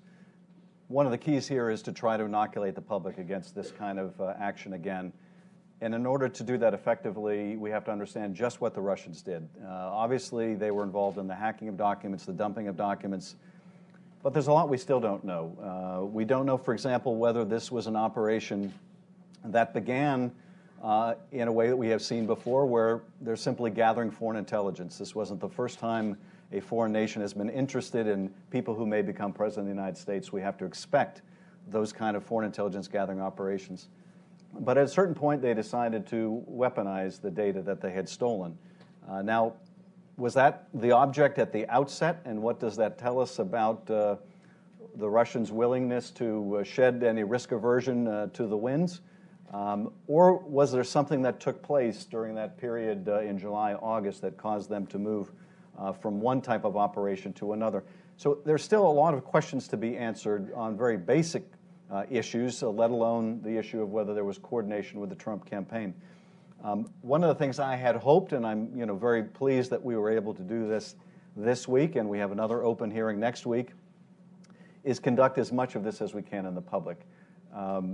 one of the keys here is to try to inoculate the public against this kind of uh, action again. And in order to do that effectively, we have to understand just what the Russians did. Uh, obviously, they were involved in the hacking of documents, the dumping of documents, but there's a lot we still don't know. Uh, we don't know, for example, whether this was an operation that began uh, in a way that we have seen before, where they're simply gathering foreign intelligence. This wasn't the first time a foreign nation has been interested in people who may become president of the United States. We have to expect those kind of foreign intelligence gathering operations. But at a certain point, they decided to weaponize the data that they had stolen. Uh, now, was that the object at the outset, and what does that tell us about uh, the Russians' willingness to uh, shed any risk aversion uh, to the winds? Um, or was there something that took place during that period uh, in July, August that caused them to move Uh, from one type of operation to another? So there's still a lot of questions to be answered on very basic uh, issues, uh, let alone the issue of whether there was coordination with the Trump campaign. Um, one of the things I had hoped, and I'm you know very pleased that we were able to do this this week, and we have another open hearing next week, is conduct as much of this as we can in the public. Um,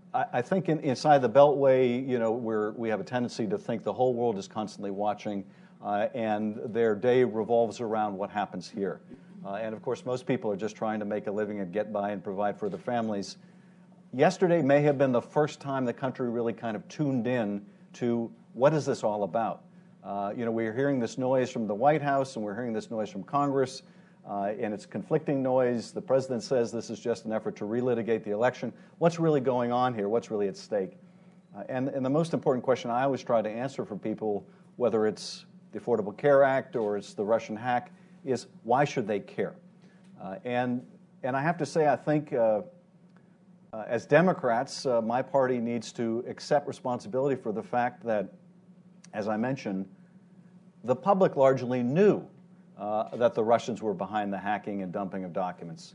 I, I think in, inside the Beltway, you know, we're, we have a tendency to think the whole world is constantly watching, uh, and their day revolves around what happens here. Uh, and of course, most people are just trying to make a living and get by and provide for their families. Yesterday may have been the first time the country really kind of tuned in to what is this all about. Uh, you know, we're hearing this noise from the White House, and we're hearing this noise from Congress, uh, and it's conflicting noise. The president says this is just an effort to relitigate the election. What's really going on here? What's really at stake? Uh, and, and the most important question I always try to answer for people, whether it's the Affordable Care Act or it's the Russian hack, is why should they care? Uh, and, and I have to say, I think uh, uh, as Democrats, uh, my party needs to accept responsibility for the fact that, as I mentioned, the public largely knew uh, that the Russians were behind the hacking and dumping of documents.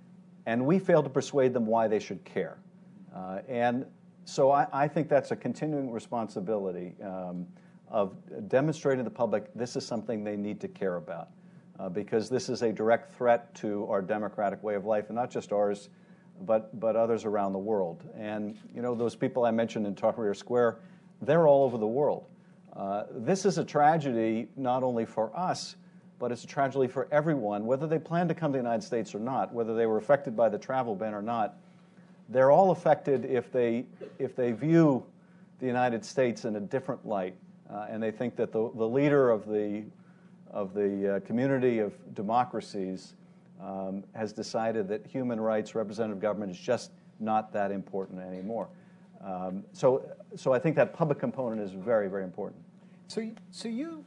And we failed to persuade them why they should care. Uh, and so I, I think that's a continuing responsibility um, of demonstrating to the public this is something they need to care about. Uh, because this is a direct threat to our democratic way of life, and not just ours, but, but others around the world. And, you know, those people I mentioned in Tahrir Square, they're all over the world. Uh, this is a tragedy not only for us, but it's a tragedy for everyone, whether they plan to come to the United States or not, whether they were affected by the travel ban or not. They're all affected if they, if they view the United States in a different light, uh, and they think that the, the leader of the of the uh, community of democracies um, has decided that human rights, representative government is just not that important anymore. Um, so, so I think that public component is very, very important. So, so you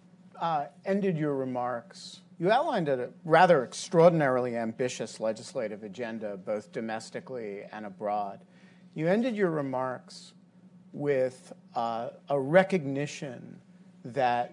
uh, ended your remarks, you outlined a rather extraordinarily ambitious legislative agenda, both domestically and abroad. You ended your remarks with uh, a recognition that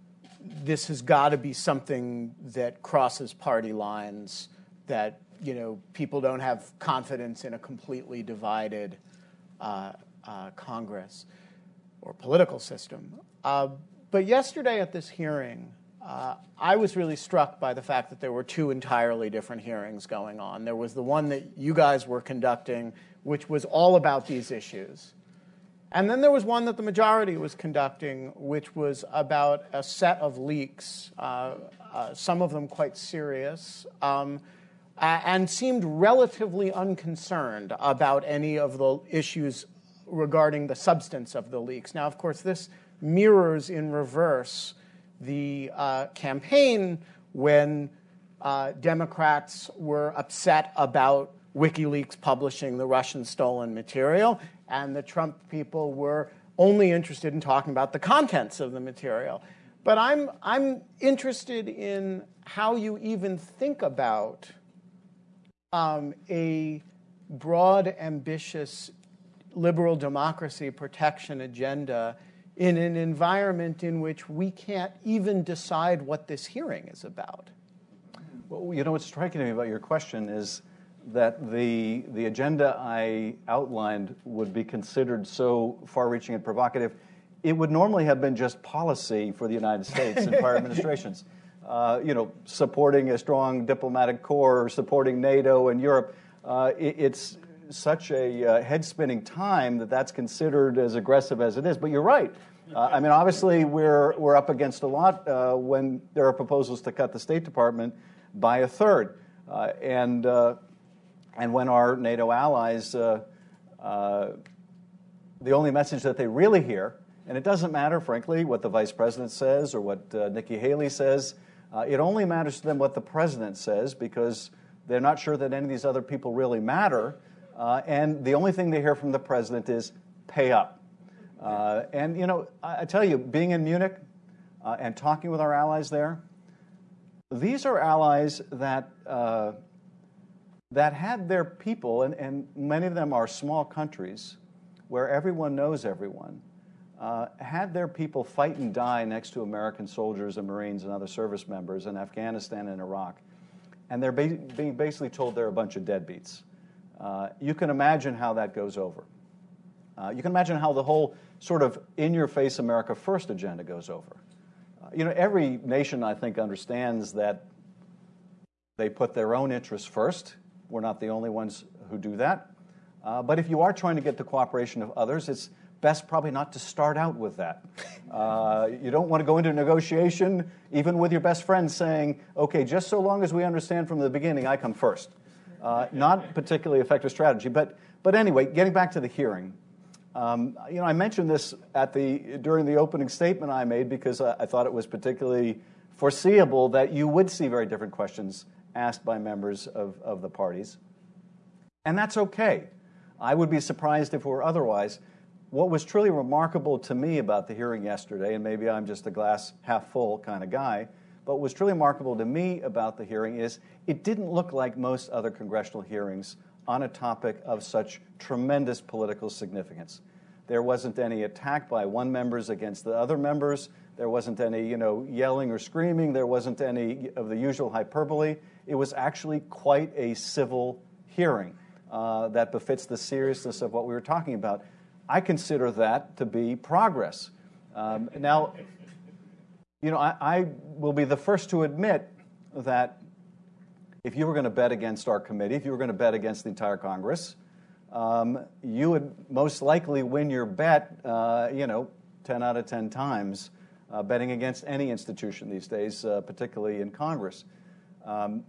this has got to be something that crosses party lines, that, you know, people don't have confidence in a completely divided uh, uh, Congress or political system. Uh, but yesterday at this hearing, uh, I was really struck by the fact that there were two entirely different hearings going on. There was the one that you guys were conducting, which was all about these issues. And then there was one that the majority was conducting, which was about a set of leaks, uh, uh, some of them quite serious, um, uh, and seemed relatively unconcerned about any of the issues regarding the substance of the leaks. Now, of course, this mirrors in reverse the uh, campaign when uh, Democrats were upset about WikiLeaks publishing the Russian stolen material, and the Trump people were only interested in talking about the contents of the material. But I'm, I'm interested in how you even think about um, a broad, ambitious liberal democracy protection agenda in an environment in which we can't even decide what this hearing is about. Well, you know, what's striking to me about your question is that the, the agenda I outlined would be considered so far-reaching and provocative, it would normally have been just policy for the United States in prior administrations. Uh, you know, supporting a strong diplomatic corps, supporting NATO and Europe. Uh, it, it's such a uh, head-spinning time that that's considered as aggressive as it is. But you're right. Uh, I mean, obviously, we're, we're up against a lot uh, when there are proposals to cut the State Department by a third. Uh, and uh, And when our NATO allies, uh, uh, the only message that they really hear, and it doesn't matter, frankly, what the vice president says or what uh, Nikki Haley says, uh, it only matters to them what the president says, because they're not sure that any of these other people really matter. Uh, and the only thing they hear from the president is pay up. Uh, and, you know, I, I tell you, being in Munich uh, and talking with our allies there, these are allies that uh, that had their people, and, and many of them are small countries where everyone knows everyone, uh, had their people fight and die next to American soldiers and Marines and other service members in Afghanistan and Iraq. And they're ba- being basically told they're a bunch of deadbeats. Uh, you can imagine how that goes over. Uh, you can imagine how the whole sort of in-your-face America First agenda goes over. Uh, you know, every nation, I think, understands that they put their own interests first. We're not the only ones who do that. Uh, but if you are trying to get the cooperation of others, it's best probably not to start out with that. Uh, you don't want to go into a negotiation, even with your best friend, saying, okay, just so long as we understand from the beginning, I come first. Uh, not particularly effective strategy. But, but anyway, getting back to the hearing, um, you know, I mentioned this at the, during the opening statement I made because I, I thought it was particularly foreseeable that you would see very different questions asked by members of, of the parties. And that's okay. I would be surprised if it were otherwise. What was truly remarkable to me about the hearing yesterday, and maybe I'm just a glass half full kind of guy, but what was truly remarkable to me about the hearing is it didn't look like most other congressional hearings on a topic of such tremendous political significance. There wasn't any attack by one members against the other members. There wasn't any, you know, yelling or screaming. There wasn't any of the usual hyperbole. It was actually quite a civil hearing uh, that befits the seriousness of what we were talking about. I consider that to be progress. Um, now, you know, I, I will be the first to admit that if you were going to bet against our committee, if you were going to bet against the entire Congress, um, you would most likely win your bet, uh, you know, ten out of ten times, uh, betting against any institution these days, uh, particularly in Congress. Um,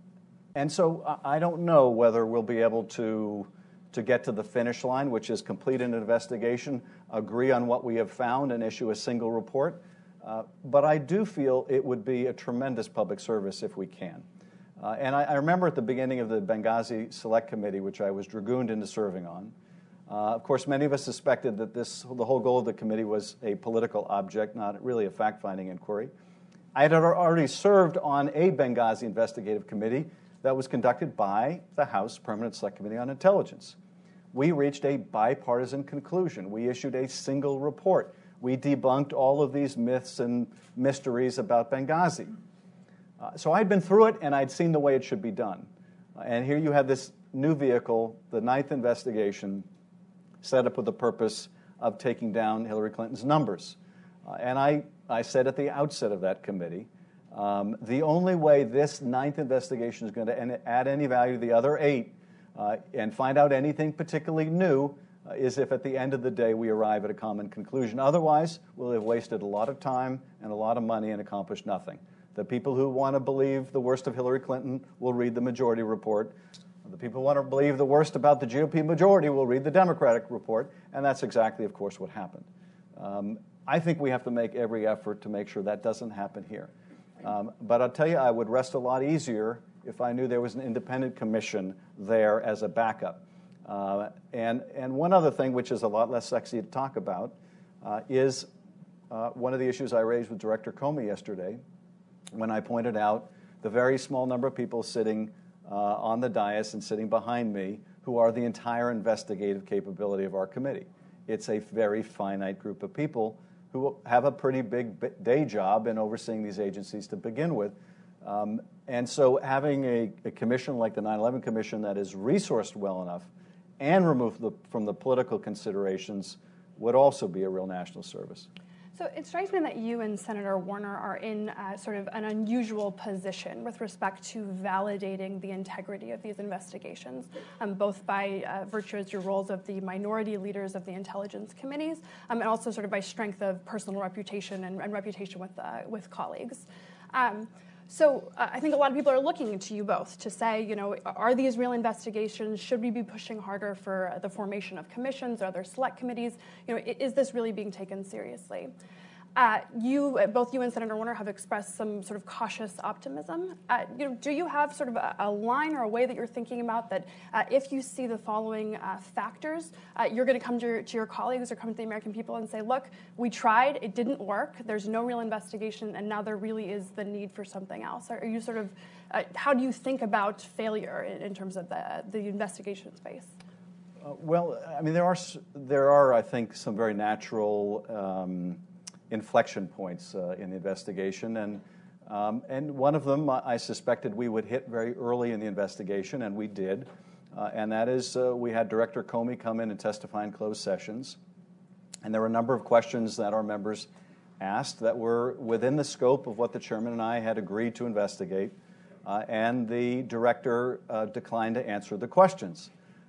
and so I don't know whether we'll be able to to get to the finish line, which is complete an investigation, agree on what we have found, and issue a single report. Uh, but I do feel it would be a tremendous public service if we can. Uh, and I, I remember at the beginning of the Benghazi Select Committee, which I was dragooned into serving on, uh, of course, many of us suspected that this, the whole goal of the committee was a political object, not really a fact-finding inquiry. I had already served on a Benghazi investigative committee that was conducted by the House Permanent Select Committee on Intelligence. We reached a bipartisan conclusion. We issued a single report. We debunked all of these myths and mysteries about Benghazi. Uh, so I'd been through it, and I'd seen the way it should be done. Uh, and here you have this new vehicle, the ninth investigation, set up with the purpose of taking down Hillary Clinton's numbers. Uh, and I, I said at the outset of that committee, Um, the only way this ninth investigation is going to add any value to the other eight uh, and find out anything particularly new uh, is if at the end of the day we arrive at a common conclusion. Otherwise, we'll have wasted a lot of time and a lot of money and accomplished nothing. The people who want to believe the worst of Hillary Clinton will read the majority report. The people who want to believe the worst about the G O P majority will read the Democratic report, and that's exactly, of course, what happened. Um, I think we have to make every effort to make sure that doesn't happen here. Um, but I'll tell you, I would rest a lot easier if I knew there was an independent commission there as a backup. Uh, and, and one other thing, which is a lot less sexy to talk about, uh, is uh, one of the issues I raised with Director Comey yesterday when I pointed out the very small number of people sitting uh, on the dais and sitting behind me who are the entire investigative capability of our committee. It's a very finite group of people who have a pretty big day job in overseeing these agencies to begin with. Um, and so having a, a commission like the nine eleven Commission that is resourced well enough and removed the, from the political considerations would also be a real national service. So it strikes me that you and Senator Warner are in uh, sort of an unusual position with respect to validating the integrity of these investigations, um, both by uh, virtue of your roles of the minority leaders of the intelligence committees, um, and also sort of by strength of personal reputation and, and reputation with uh, with colleagues. Um, So uh, I think a lot of people are looking to you both to say, you know, are these real investigations? Should we be pushing harder for the formation of commissions or other select committees? You know, is this really being taken seriously? Uh, you, both you and Senator Warner, have expressed some sort of cautious optimism. Uh, you know, do you have sort of a, a line or a way that you're thinking about that uh, if you see the following uh, factors, uh, you're going to come to your, to your colleagues or come to the American people and say, look, we tried, it didn't work, there's no real investigation, and now there really is the need for something else? Are you sort of, uh, how do you think about failure in, in terms of the, the investigation space? Uh, well, I mean, there are, there are, I think, some very natural um, inflection points uh, in the investigation, and um, and one of them I suspected we would hit very early in the investigation, and we did, uh, and that is uh, we had Director Comey come in and testify in closed sessions, and there were a number of questions that our members asked that were within the scope of what the chairman and I had agreed to investigate, uh, and the director uh, declined to answer the questions.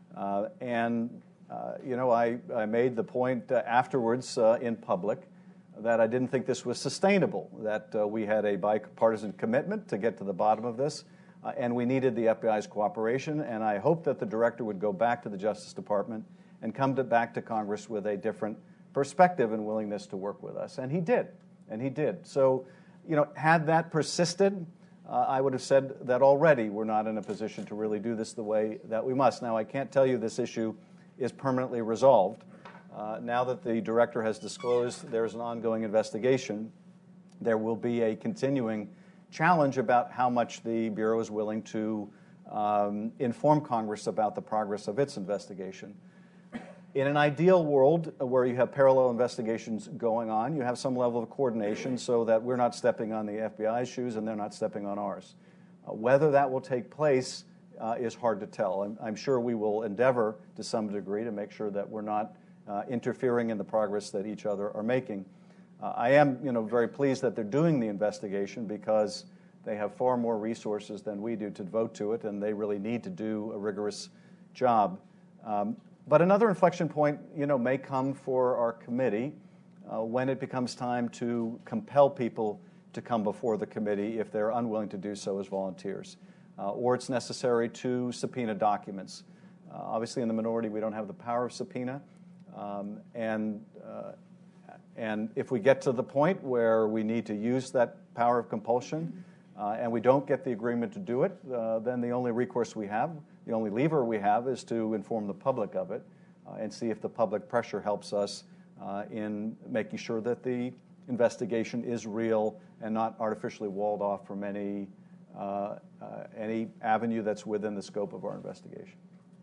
Uh, and, uh, you know, I, I made the point uh, afterwards uh, in public that I didn't think this was sustainable, that uh, we had a bipartisan commitment to get to the bottom of this, uh, and we needed the F B I's cooperation, and I hoped that the director would go back to the Justice Department and come to, back to Congress with a different perspective and willingness to work with us. And he did, and he did. So, you know, had that persisted, uh, I would have said that already we're not in a position to really do this the way that we must. Now, I can't tell you this issue is permanently resolved. Uh, now that the director has disclosed there's an ongoing investigation, there will be a continuing challenge about how much the Bureau is willing to um, inform Congress about the progress of its investigation. In an ideal world where you have parallel investigations going on, you have some level of coordination so that we're not stepping on the F B I's shoes and they're not stepping on ours. Uh, whether that will take place uh, is hard to tell. I'm, I'm sure we will endeavor to some degree to make sure that we're not uh, interfering in the progress that each other are making. Uh, I am, you know, very pleased that they're doing the investigation because they have far more resources than we do to devote to it, and they really need to do a rigorous job. Um, But another inflection point, you know, may come for our committee uh, when it becomes time to compel people to come before the committee if they're unwilling to do so as volunteers, uh, or it's necessary to subpoena documents. Uh, obviously, in the minority, we don't have the power of subpoena, um, and uh, and if we get to the point where we need to use that power of compulsion, uh, and we don't get the agreement to do it, uh, then the only recourse we have. The only lever we have is to inform the public of it uh, and see if the public pressure helps us uh, in making sure that the investigation is real and not artificially walled off from any, uh, uh, any avenue that's within the scope of our investigation.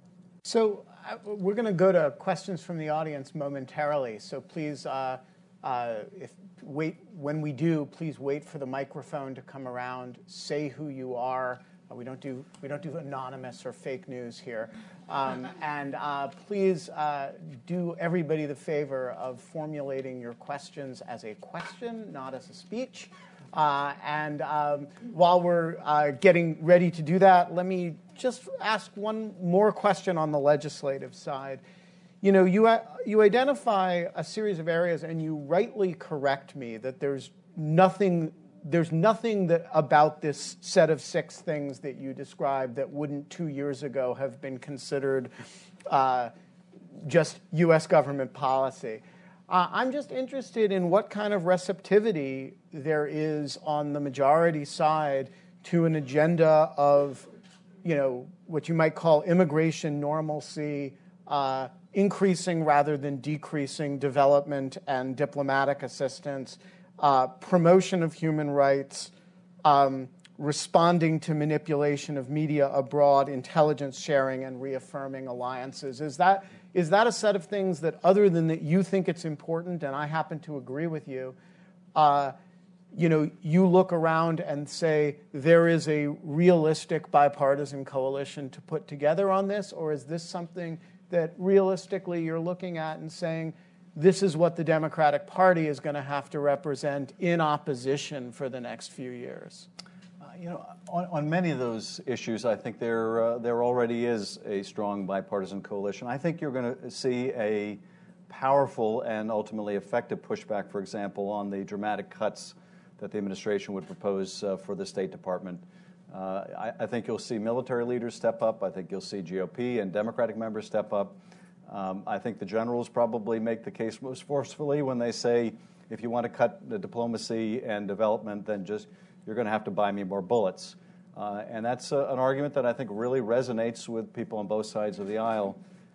So uh, we're going to go to questions from the audience momentarily. So please, uh, uh, if wait when we do, please wait for the microphone to come around. Say who you are. We don't do we don't do anonymous or fake news here, um, and uh, please uh, do everybody the favor of formulating your questions as a question, not as a speech. Uh, and um, while we're uh, getting ready to do that, let me just ask one more question on the legislative side. You know, you uh, you identify a series of areas, and you rightly correct me that there's nothing. There's nothing that about this set of six things that you described that wouldn't two years ago have been considered uh, just U S government policy. Uh, I'm just interested in what kind of receptivity there is on the majority side to an agenda of, you know, what you might call immigration normalcy, uh, increasing rather than decreasing development and diplomatic assistance, Uh, promotion of human rights, um, responding to manipulation of media abroad, intelligence sharing, and reaffirming alliances. Is that is that a set of things that, other than that you think it's important, and I happen to agree with you, uh, you know, you look around and say there is a realistic bipartisan coalition to put together on this, or is this something that realistically you're looking at and saying, this is what the Democratic Party is going to have to represent in opposition for the next few years? Uh, you know, on, on many of those issues, I think there uh, there already is a strong bipartisan coalition. I think you're going to see a powerful and ultimately effective pushback, for example, on the dramatic cuts that the administration would propose uh, for the State Department. Uh, I, I think you'll see military leaders step up. I think you'll see G O P and Democratic members step up. Um, I think the generals probably make the case most forcefully when they say, if you want to cut the diplomacy and development, then just you're going to have to buy me more bullets. Uh, and that's a, an argument that I think really resonates with people on both sides of the aisle.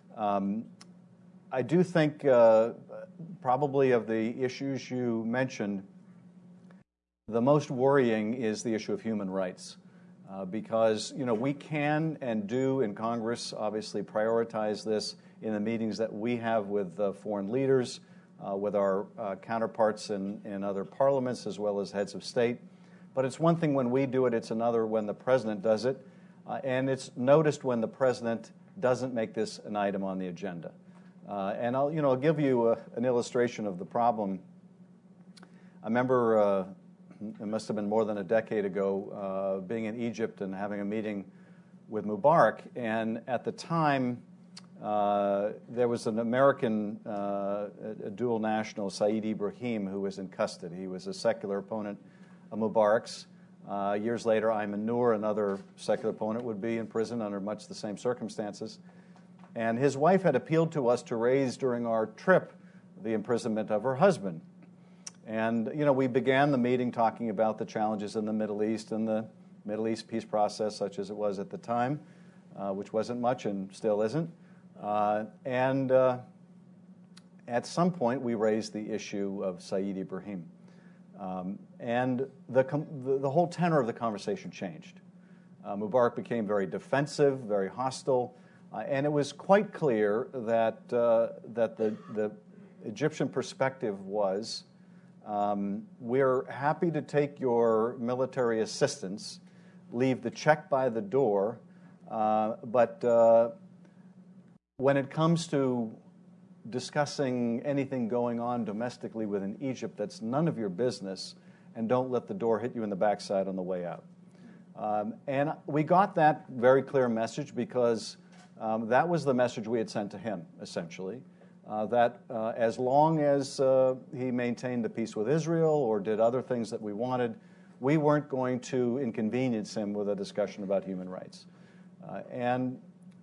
Um, I do think uh, probably of the issues you mentioned, the most worrying is the issue of human rights. Uh, because, you know, we can and do in Congress obviously prioritize this in the meetings that we have with uh, foreign leaders, uh, with our uh, counterparts in, in other parliaments, as well as heads of state. But it's one thing when we do it, it's another when the president does it. Uh, and it's noticed when the president doesn't make this an item on the agenda. Uh, and I'll, you know, I'll give you a, an illustration of the problem. I remember uh, it must have been more than a decade ago, uh, being in Egypt and having a meeting with Mubarak. And at the time, uh, there was an American uh, a dual national, Saeed Ibrahim, who was in custody. He was a secular opponent of Mubarak's. Uh, years later, Ayman Noor, another secular opponent, would be in prison under much the same circumstances. And his wife had appealed to us to raise during our trip the imprisonment of her husband. And, you know, we began the meeting talking about the challenges in the Middle East and the Middle East peace process, such as it was at the time, uh, which wasn't much and still isn't. Uh, and uh, at some point, we raised the issue of Saeed Ibrahim. Um, and the, com- the, the whole tenor of the conversation changed. Uh, Mubarak became very defensive, very hostile, uh, and it was quite clear that, uh, that the, the Egyptian perspective was, um, we're happy to take your military assistance, leave the check by the door, uh, but uh, when it comes to discussing anything going on domestically within Egypt, that's none of your business, and don't let the door hit you in the backside on the way out. Um, and we got that very clear message because um, that was the message we had sent to him, essentially, uh, that uh, as long as uh, he maintained the peace with Israel or did other things that we wanted, we weren't going to inconvenience him with a discussion about human rights. Uh, and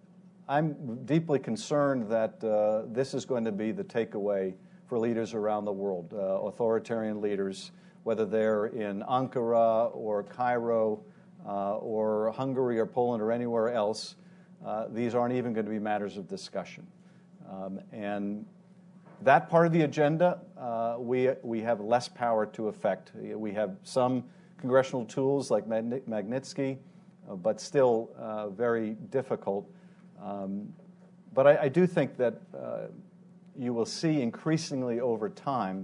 I'm deeply concerned that uh, this is going to be the takeaway for leaders around the world, uh, authoritarian leaders, whether they're in Ankara or Cairo uh, or Hungary or Poland or anywhere else. Uh, these aren't even going to be matters of discussion. Um, and that part of the agenda, uh, we, we have less power to affect. We have some congressional tools like Magnitsky, uh, but still uh, very difficult. Um, but I, I do think that uh, you will see increasingly over time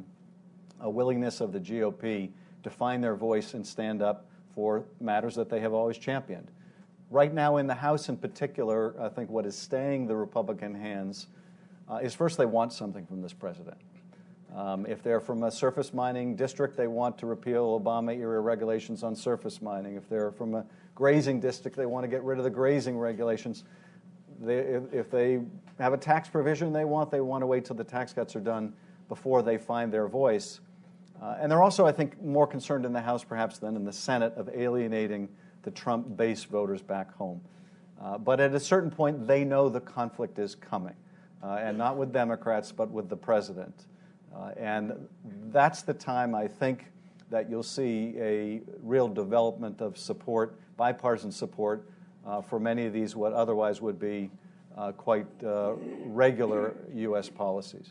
a willingness of the G O P to find their voice and stand up for matters that they have always championed. Right now in the House in particular, I think what is staying the Republican hands uh, is first they want something from this president. Um, if they're from a surface mining district, they want to repeal Obama-era regulations on surface mining. If they're from a grazing district, they want to get rid of the grazing regulations. They, if, if they have a tax provision they want, they want to wait till the tax cuts are done before they find their voice. Uh, and they're also, I think, more concerned in the House perhaps than in the Senate of alienating the Trump base voters back home. Uh, but at a certain point, they know the conflict is coming, uh, and not with Democrats, but with the president. Uh, and that's the time, I think, that you'll see a real development of support, bipartisan support, Uh, for many of these what otherwise would be uh, quite uh, regular U S policies.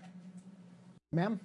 Ma'am?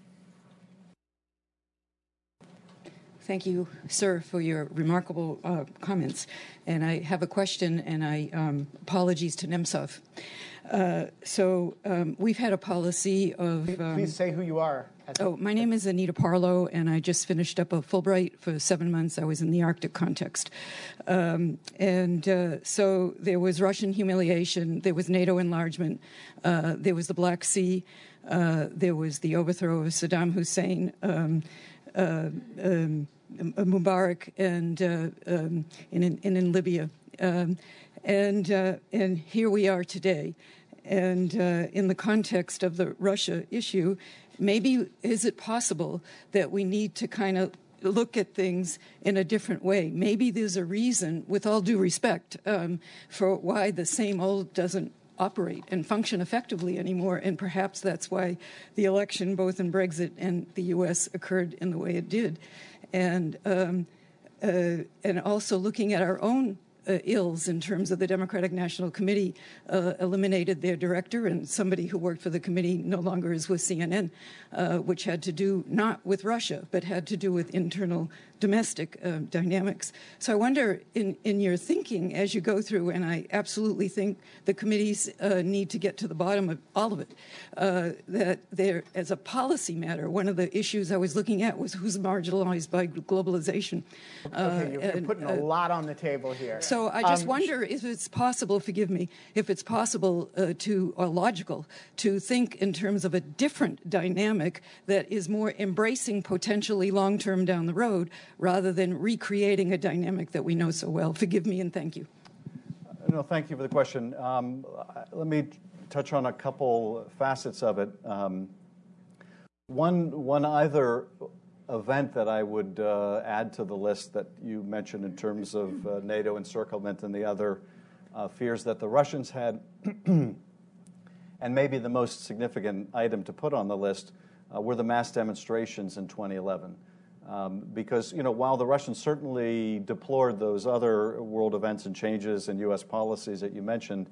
Thank you, sir, for your remarkable uh, comments. And I have a question, and I um, apologies to Nemtsov. Uh, so um, we've had a policy of... Um, Please say who you are. Oh, my name is Anita Parlow, and I just finished up a Fulbright for seven months. I was in the Arctic context. Um, and uh, so there was Russian humiliation, there was NATO enlargement, uh, there was the Black Sea, uh, there was the overthrow of Saddam Hussein, um, uh, um, Mubarak, and uh, um, in, in, in Libya. Um, and, uh, and here we are today. And uh, in the context of the Russia issue, maybe is it possible that we need to kind of look at things in a different way? Maybe there's a reason, with all due respect, um, for why the same old doesn't operate and function effectively anymore, and perhaps that's why the election, both in Brexit and the U S, occurred in the way it did. And, um, uh, and also looking at our own Uh, ills in terms of the Democratic National Committee uh, eliminated their director, and somebody who worked for the committee no longer is with C N N, uh, which had to do not with Russia, but had to do with internal domestic uh, dynamics. So I wonder, in, in your thinking as you go through, and I absolutely think the committees uh, need to get to the bottom of all of it, uh, that there, as a policy matter, one of the issues I was looking at was who's marginalized by globalization. Okay, uh, you're, you're putting uh, a lot on the table here. So I just um, wonder if it's possible, forgive me, if it's possible uh, to, or logical, to think in terms of a different dynamic that is more embracing potentially long-term down the road, rather than recreating a dynamic that we know so well. Forgive me and thank you. No, thank you for the question. Um, let me touch on a couple facets of it. Um, one, one either event that I would uh, add to the list that you mentioned in terms of uh, NATO encirclement, and the other uh, fears that the Russians had, and maybe the most significant item to put on the list uh, were the mass demonstrations in twenty eleven. Um, because, you know, while the Russians certainly deplored those other world events and changes in U S policies that you mentioned,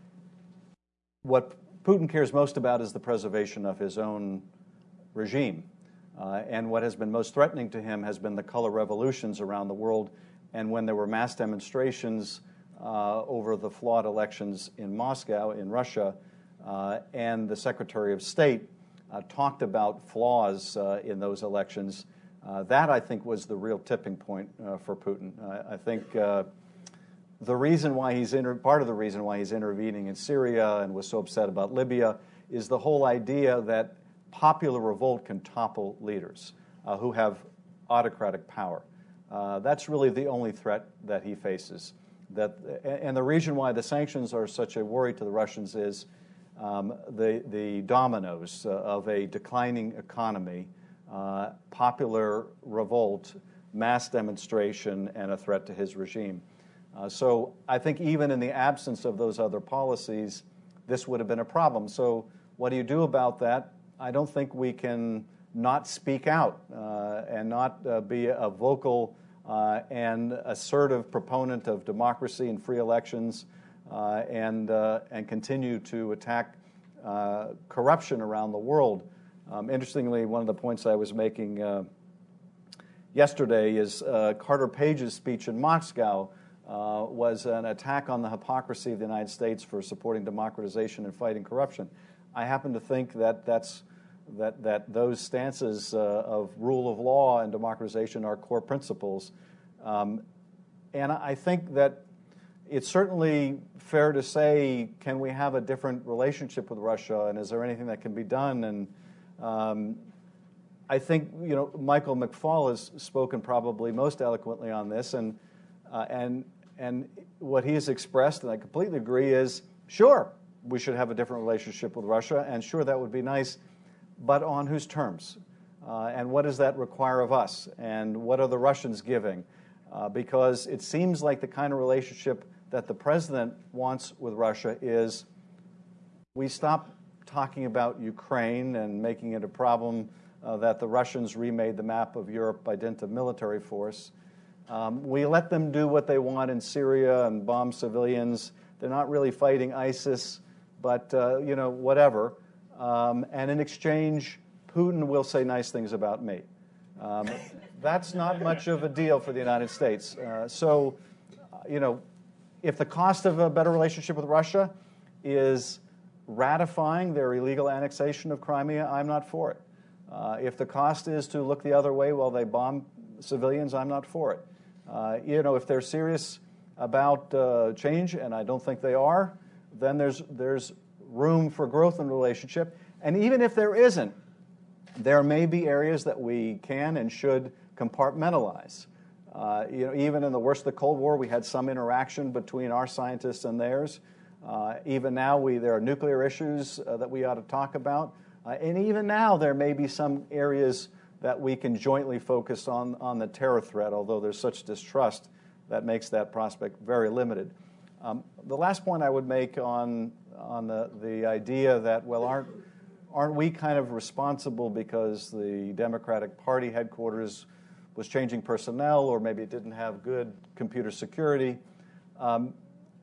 what Putin cares most about is the preservation of his own regime. Uh, and what has been most threatening to him has been the color revolutions around the world. And when there were mass demonstrations uh, over the flawed elections in Moscow, in Russia, uh, and the Secretary of State uh, talked about flaws uh, in those elections, uh, that, I think, was the real tipping point uh, for Putin. Uh, I think uh, the reason why he's inter- part of the reason why he's intervening in Syria and was so upset about Libya is the whole idea that popular revolt can topple leaders uh, who have autocratic power. Uh, that's really the only threat that he faces. That, and the reason why the sanctions are such a worry to the Russians is um, the, the dominoes uh, of a declining economy, uh, popular revolt, mass demonstration, and a threat to his regime. Uh, so I think even in the absence of those other policies, this would have been a problem. So what do you do about that? I don't think we can not speak out uh, and not uh, be a vocal uh, and assertive proponent of democracy and free elections uh, and, uh, and continue to attack uh, corruption around the world. Um, interestingly, one of the points I was making uh, yesterday is uh, Carter Page's speech in Moscow uh, was an attack on the hypocrisy of the United States for supporting democratization and fighting corruption. I happen to think that that's that that those stances uh, of rule of law and democratization are core principles. Um, and I think that it's certainly fair to say, can we have a different relationship with Russia, and is there anything that can be done? And um, I think, you know, Michael McFaul has spoken probably most eloquently on this, and uh, and and what he has expressed, and I completely agree, is sure, we should have a different relationship with Russia, and sure, that would be nice, but on whose terms? Uh, and what does that require of us? And what are the Russians giving? Uh, because it seems like the kind of relationship that the president wants with Russia is we stop talking about Ukraine and making it a problem uh, that the Russians remade the map of Europe by dint of military force. Um, we let them do what they want in Syria and bomb civilians. They're not really fighting ISIS, but, uh, you know, whatever. Um, and in exchange, Putin will say nice things about me. Um, that's not much of a deal for the United States. Uh, so, you know, if the cost of a better relationship with Russia is ratifying their illegal annexation of Crimea, I'm not for it. Uh, if the cost is to look the other way while they bomb civilians, I'm not for it. Uh, you know, if they're serious about uh, change, and I don't think they are, then there's there's room for growth in the relationship. And even if there isn't, there may be areas that we can and should compartmentalize. Uh, you know, even in the worst of the Cold War, we had some interaction between our scientists and theirs. Uh, even now, we there are nuclear issues uh, that we ought to talk about. Uh, and even now, there may be some areas that we can jointly focus on on the terror threat, although there's such distrust that makes that prospect very limited. Um, the last point I would make on on the, the idea that, well, aren't aren't we kind of responsible because the Democratic Party headquarters was changing personnel, or maybe it didn't have good computer security? Um,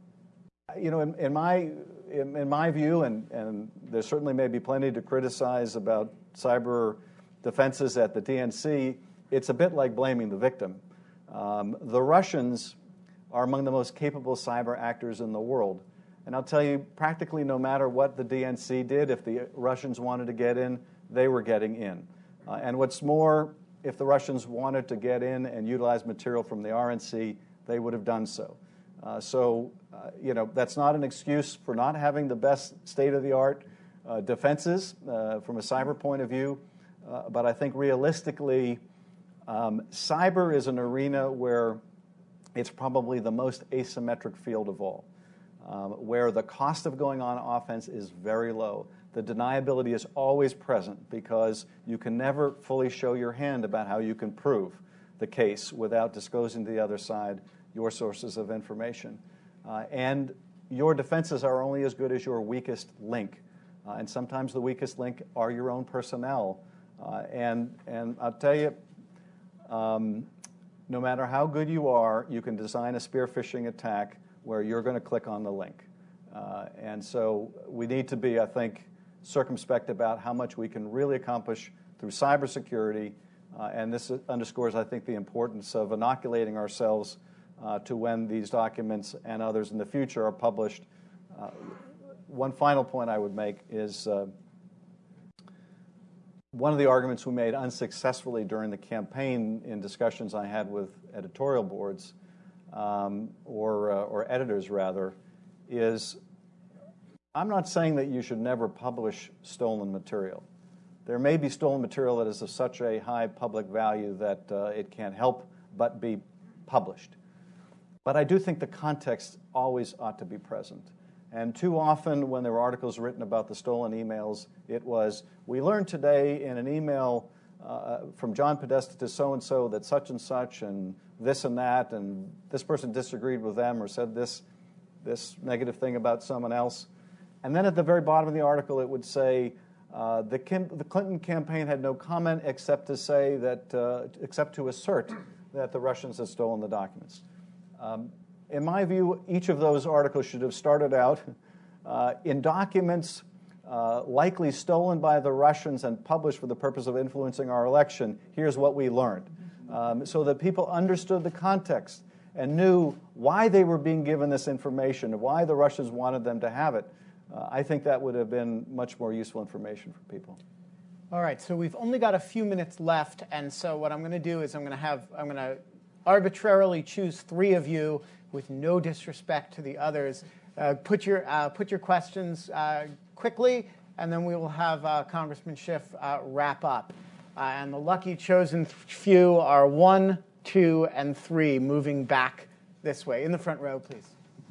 you know, in, in my in, in my view, and, and there certainly may be plenty to criticize about cyber defenses at the D N C, it's a bit like blaming the victim. Um, the Russians are among the most capable cyber actors in the world. And I'll tell you, practically no matter what the D N C did, if the Russians wanted to get in, they were getting in. Uh, and what's more, if the Russians wanted to get in and utilize material from the R N C, they would have done so. Uh, so, uh, you know, that's not an excuse for not having the best state-of-the-art uh, defenses uh, from a cyber point of view. Uh, but I think realistically, um, cyber is an arena where it's probably the most asymmetric field of all. um, where the cost of going on offense is very low. The deniability is always present because you can never fully show your hand about how you can prove the case without disclosing to the other side your sources of information. Uh, and your defenses are only as good as your weakest link. Uh, and sometimes the weakest link are your own personnel. Uh, and, and I'll tell you, um, no matter how good you are, you can design a spear phishing attack where you're going to click on the link. Uh, and so we need to be, I think, circumspect about how much we can really accomplish through cybersecurity. Uh, and this underscores, I think, the importance of inoculating ourselves uh, to when these documents and others in the future are published. Uh, one final point I would make is uh, one of the arguments we made unsuccessfully during the campaign in discussions I had with editorial boards, um, or, uh, or editors rather, is I'm not saying that you should never publish stolen material. There may be stolen material that is of such a high public value that uh, it can't help but be published. But I do think the context always ought to be present. And too often when there were articles written about the stolen emails, it was, we learned today in an email uh, from John Podesta to so-and-so that such and such and this and that, and this person disagreed with them or said this, this negative thing about someone else. And then at the very bottom of the article, it would say, uh, the, Kim, the Clinton campaign had no comment except to say that, uh, except to assert that the Russians had stolen the documents. Um, in my view, each of those articles should have started out uh, in documents uh, likely stolen by the Russians and published for the purpose of influencing our election. Here's what we learned, um, so that people understood the context and knew why they were being given this information and why the Russians wanted them to have it. Uh, I think that would have been much more useful information for people. All right, so we've only got a few minutes left, and so what I'm going to do is I'm going to have I'm going to arbitrarily choose three of you, with no disrespect to the others. Uh, put your uh, put your questions uh, quickly, and then we will have uh, Congressman Schiff uh, wrap up. Uh, and the lucky chosen few are one, two, and three, moving back this way. In the front row, please.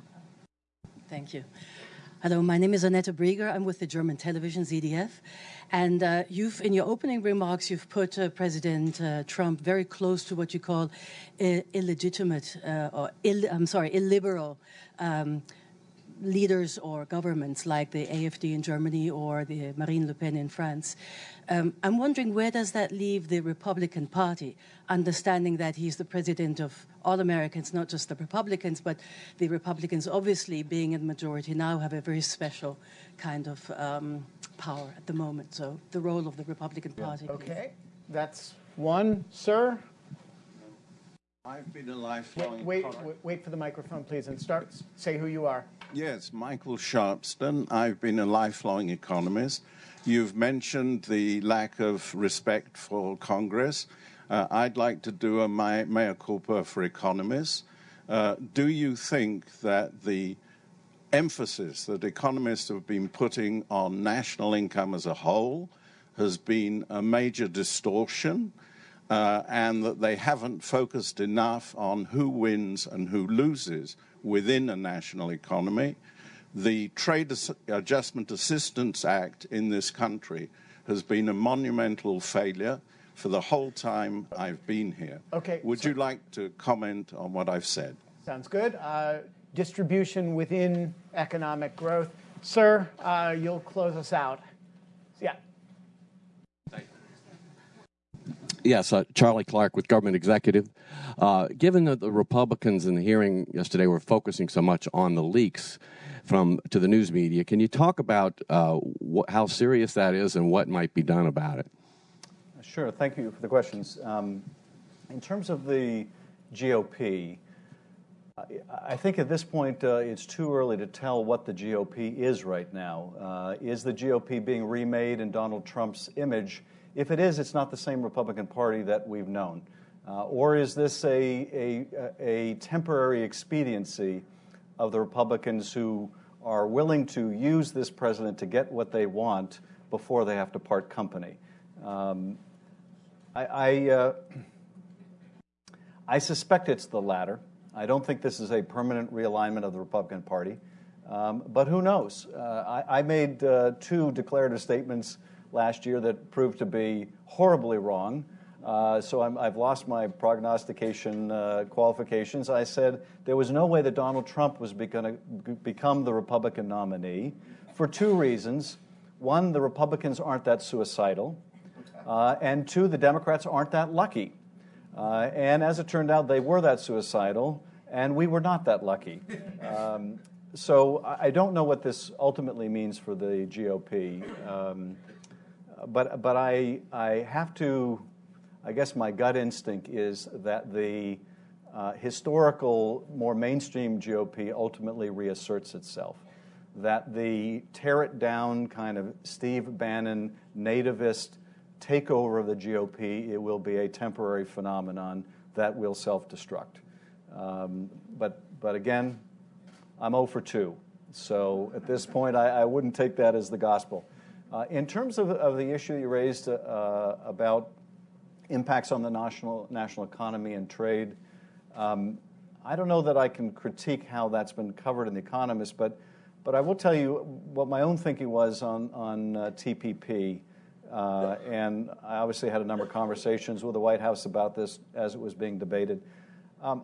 Thank you. Hello, my name is Annette Brieger. I'm with the German television Z D F. And uh, you've, in your opening remarks, you've put uh, President uh, Trump very close to what you call uh, illegitimate, uh, or Ill, I'm sorry, illiberal um, leaders or governments like the A F D in Germany or the Marine Le Pen in France. Um, I'm wondering, where does that leave the Republican Party, understanding that he's the president of all Americans, not just the Republicans, but the Republicans, obviously, being in the majority now, have a very special kind of um, power at the moment. So the role of the Republican Party. Yeah. Okay, that's one, sir. I've been a lifelong... Wait, wait, wait for the microphone, please, and start. Say who you are. Yes, Michael Sharpston. I've been a lifelong economist. You've mentioned the lack of respect for Congress. Uh, I'd like to do a mea culpa for economists. Uh, do you think that the emphasis that economists have been putting on national income as a whole has been a major distortion, uh, and that they haven't focused enough on who wins and who loses within a national economy? The Trade Adjustment Assistance Act in this country has been a monumental failure for the whole time I've been here. Okay. Would so you like to comment on what I've said? Sounds good. Uh, distribution within economic growth. Sir, uh, you'll close us out. Yeah. Yes, uh, Charlie Clark with Government Executive. Uh, given that the Republicans in the hearing yesterday were focusing so much on the leaks from to the news media, can you talk about uh, wh- how serious that is and what might be done about it? Sure. Thank you for the questions. Um, in terms of the G O P, I think at this point uh, it's too early to tell what the G O P is right now. Uh, is the G O P being remade in Donald Trump's image? If it is, it's not the same Republican Party that we've known. Uh, or is this a, a, a temporary expediency of the Republicans who are willing to use this president to get what they want before they have to part company? Um, I, I, uh, I suspect it's the latter. I don't think this is a permanent realignment of the Republican Party. Um, but who knows? Uh, I, I made uh, two declarative statements last year that proved to be horribly wrong. Uh, so I'm, I've lost my prognostication uh, qualifications. I said there was no way that Donald Trump was going to become the Republican nominee for two reasons. One, the Republicans aren't that suicidal. Uh, and two, the Democrats aren't that lucky. Uh, and as it turned out, they were that suicidal, and we were not that lucky. Um, so I don't know what this ultimately means for the G O P. Um, but but I, I have to... I guess my gut instinct is that the uh, historical, more mainstream G O P ultimately reasserts itself. That the tear-it-down kind of Steve Bannon nativist takeover of the G O P, it will be a temporary phenomenon that will self-destruct. Um, but, but again, I'm zero for two. So at this point, I, I wouldn't take that as the gospel. Uh, in terms of, of the issue you raised uh, about impacts on the national national economy and trade. Um, I don't know that I can critique how that's been covered in The Economist, but but I will tell you what my own thinking was on on uh, T P P, uh, and I obviously had a number of conversations with the White House about this as it was being debated. Um,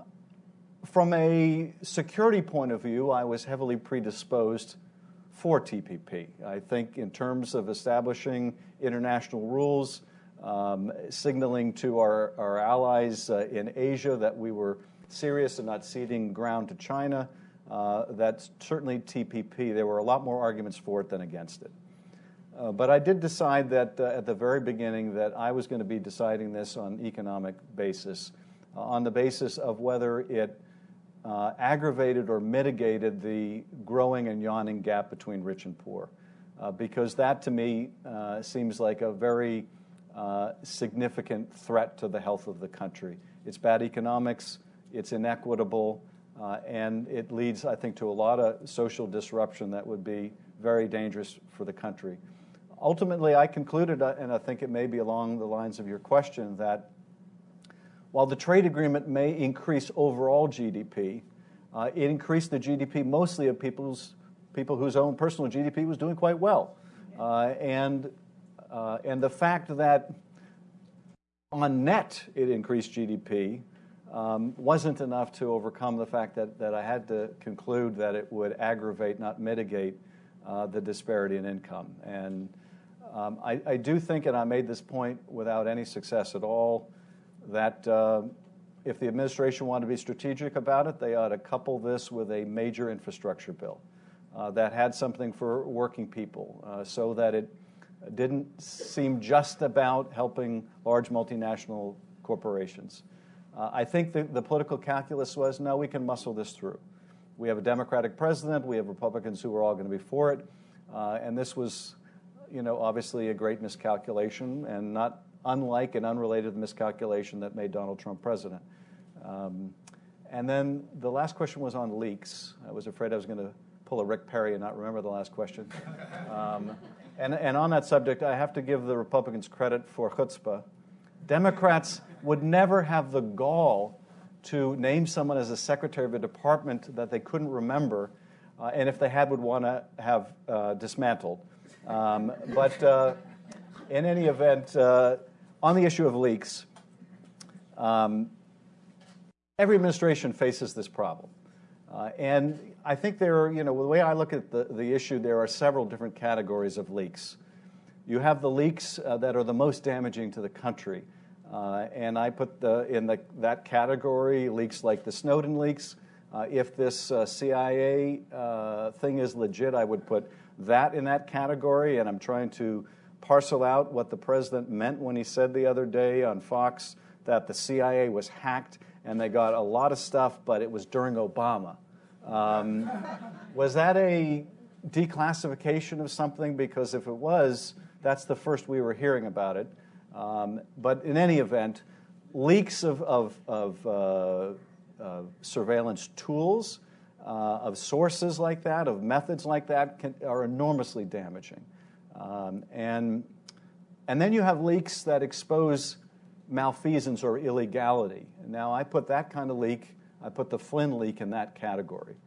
from a security point of view, I was heavily predisposed for T P P. I think in terms of establishing international rules, Um, signaling to our, our allies uh, in Asia that we were serious and not ceding ground to China, uh, that's certainly T P P. There were a lot more arguments for it than against it. Uh, but I did decide that uh, at the very beginning that I was going to be deciding this on economic basis, uh, on the basis of whether it uh, aggravated or mitigated the growing and yawning gap between rich and poor. Uh, because that, to me, uh, seems like a very Uh, significant threat to the health of the country. It's bad economics, it's inequitable, uh, and it leads, I think, to a lot of social disruption that would be very dangerous for the country. Ultimately, I concluded, uh, and I think it may be along the lines of your question, that while the trade agreement may increase overall G D P, uh, it increased the G D P mostly of people's, people whose own personal G D P was doing quite well. Uh, and Uh, and the fact that on net it increased G D P um, wasn't enough to overcome the fact that, that I had to conclude that it would aggravate, not mitigate, uh, the disparity in income. And um, I, I do think, and I made this point without any success at all, that uh, if the administration wanted to be strategic about it, they ought to couple this with a major infrastructure bill uh, that had something for working people uh, so that it didn't seem just about helping large multinational corporations. Uh, I think the, the political calculus was, no, we can muscle this through. We have a Democratic president, we have Republicans who are all going to be for it, uh, and this was, you know, obviously a great miscalculation, and not unlike and unrelated to the miscalculation that made Donald Trump president. Um, and then the last question was on leaks. I was afraid I was going to pull a Rick Perry and not remember the last question. Um, And, and on that subject, I have to give the Republicans credit for chutzpah. Democrats would never have the gall to name someone as a secretary of a department that they couldn't remember, uh, and if they had, would want to have uh, dismantled. Um, but uh, in any event, uh, on the issue of leaks, um, every administration faces this problem. Uh, and I think there are, you know, the way I look at the, the issue, there are several different categories of leaks. You have the leaks uh, that are the most damaging to the country. Uh, and I put the, in the, that category leaks like the Snowden leaks. Uh, if this uh, C I A uh, thing is legit, I would put that in that category. And I'm trying to parcel out what the president meant when he said the other day on Fox that the C I A was hacked and they got a lot of stuff, but it was during Obama. Um, was that a declassification of something? Because if it was, that's the first we were hearing about it. Um, but in any event, leaks of, of, of uh, uh, surveillance tools, uh, of sources like that, of methods like that, can, are enormously damaging. Um, and, and then you have leaks that expose malfeasance or illegality. Now, I put that kind of leak, I put the Flynn leak in that category.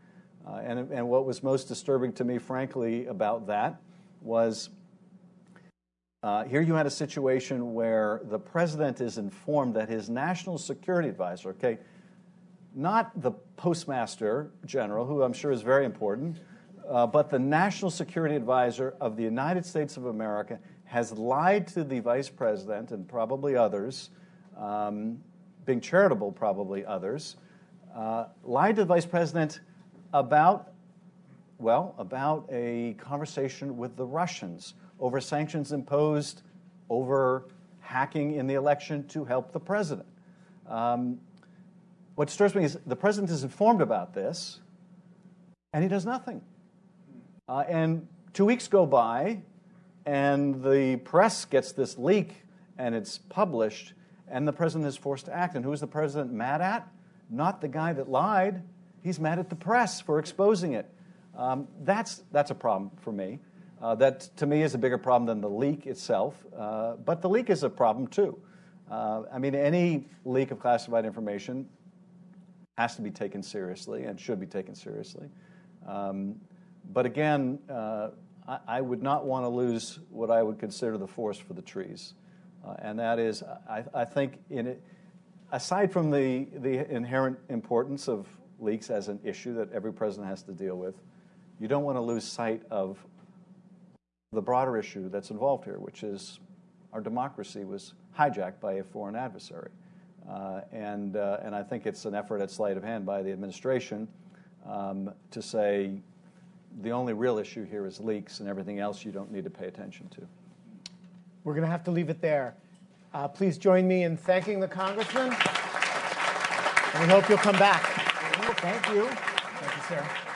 Uh, and, and what was most disturbing to me, frankly, about that was uh, here you had a situation where the president is informed that his national security advisor, okay, not the postmaster general, who I'm sure is very important, uh, but the national security advisor of the United States of America has lied to the vice president and probably others, um, being charitable, probably others, uh, lied to the vice president about, well, about a conversation with the Russians over sanctions imposed over hacking in the election to help the president. Um, what disturbs me is the president is informed about this, and he does nothing. Uh, and two weeks go by, and the press gets this leak, and it's published, and the president is forced to act. And who is the president mad at? Not the guy that lied. He's mad at the press for exposing it. Um, that's, that's a problem for me. Uh, that, to me, is a bigger problem than the leak itself. Uh, but the leak is a problem, too. Uh, I mean, any leak of classified information has to be taken seriously and should be taken seriously. Um, but again, uh, I, I would not want to lose what I would consider the forest for the trees. Uh, and that is, I, I think, in it, aside from the, the inherent importance of leaks as an issue that every president has to deal with, you don't want to lose sight of the broader issue that's involved here, which is our democracy was hijacked by a foreign adversary. Uh, and, uh, and I think it's an effort at sleight of hand by the administration um, to say the only real issue here is leaks, and everything else you don't need to pay attention to. We're going to have to leave it there. Uh, please join me in thanking the Congressman, and we hope you'll come back. Thank you. Thank you, Sarah.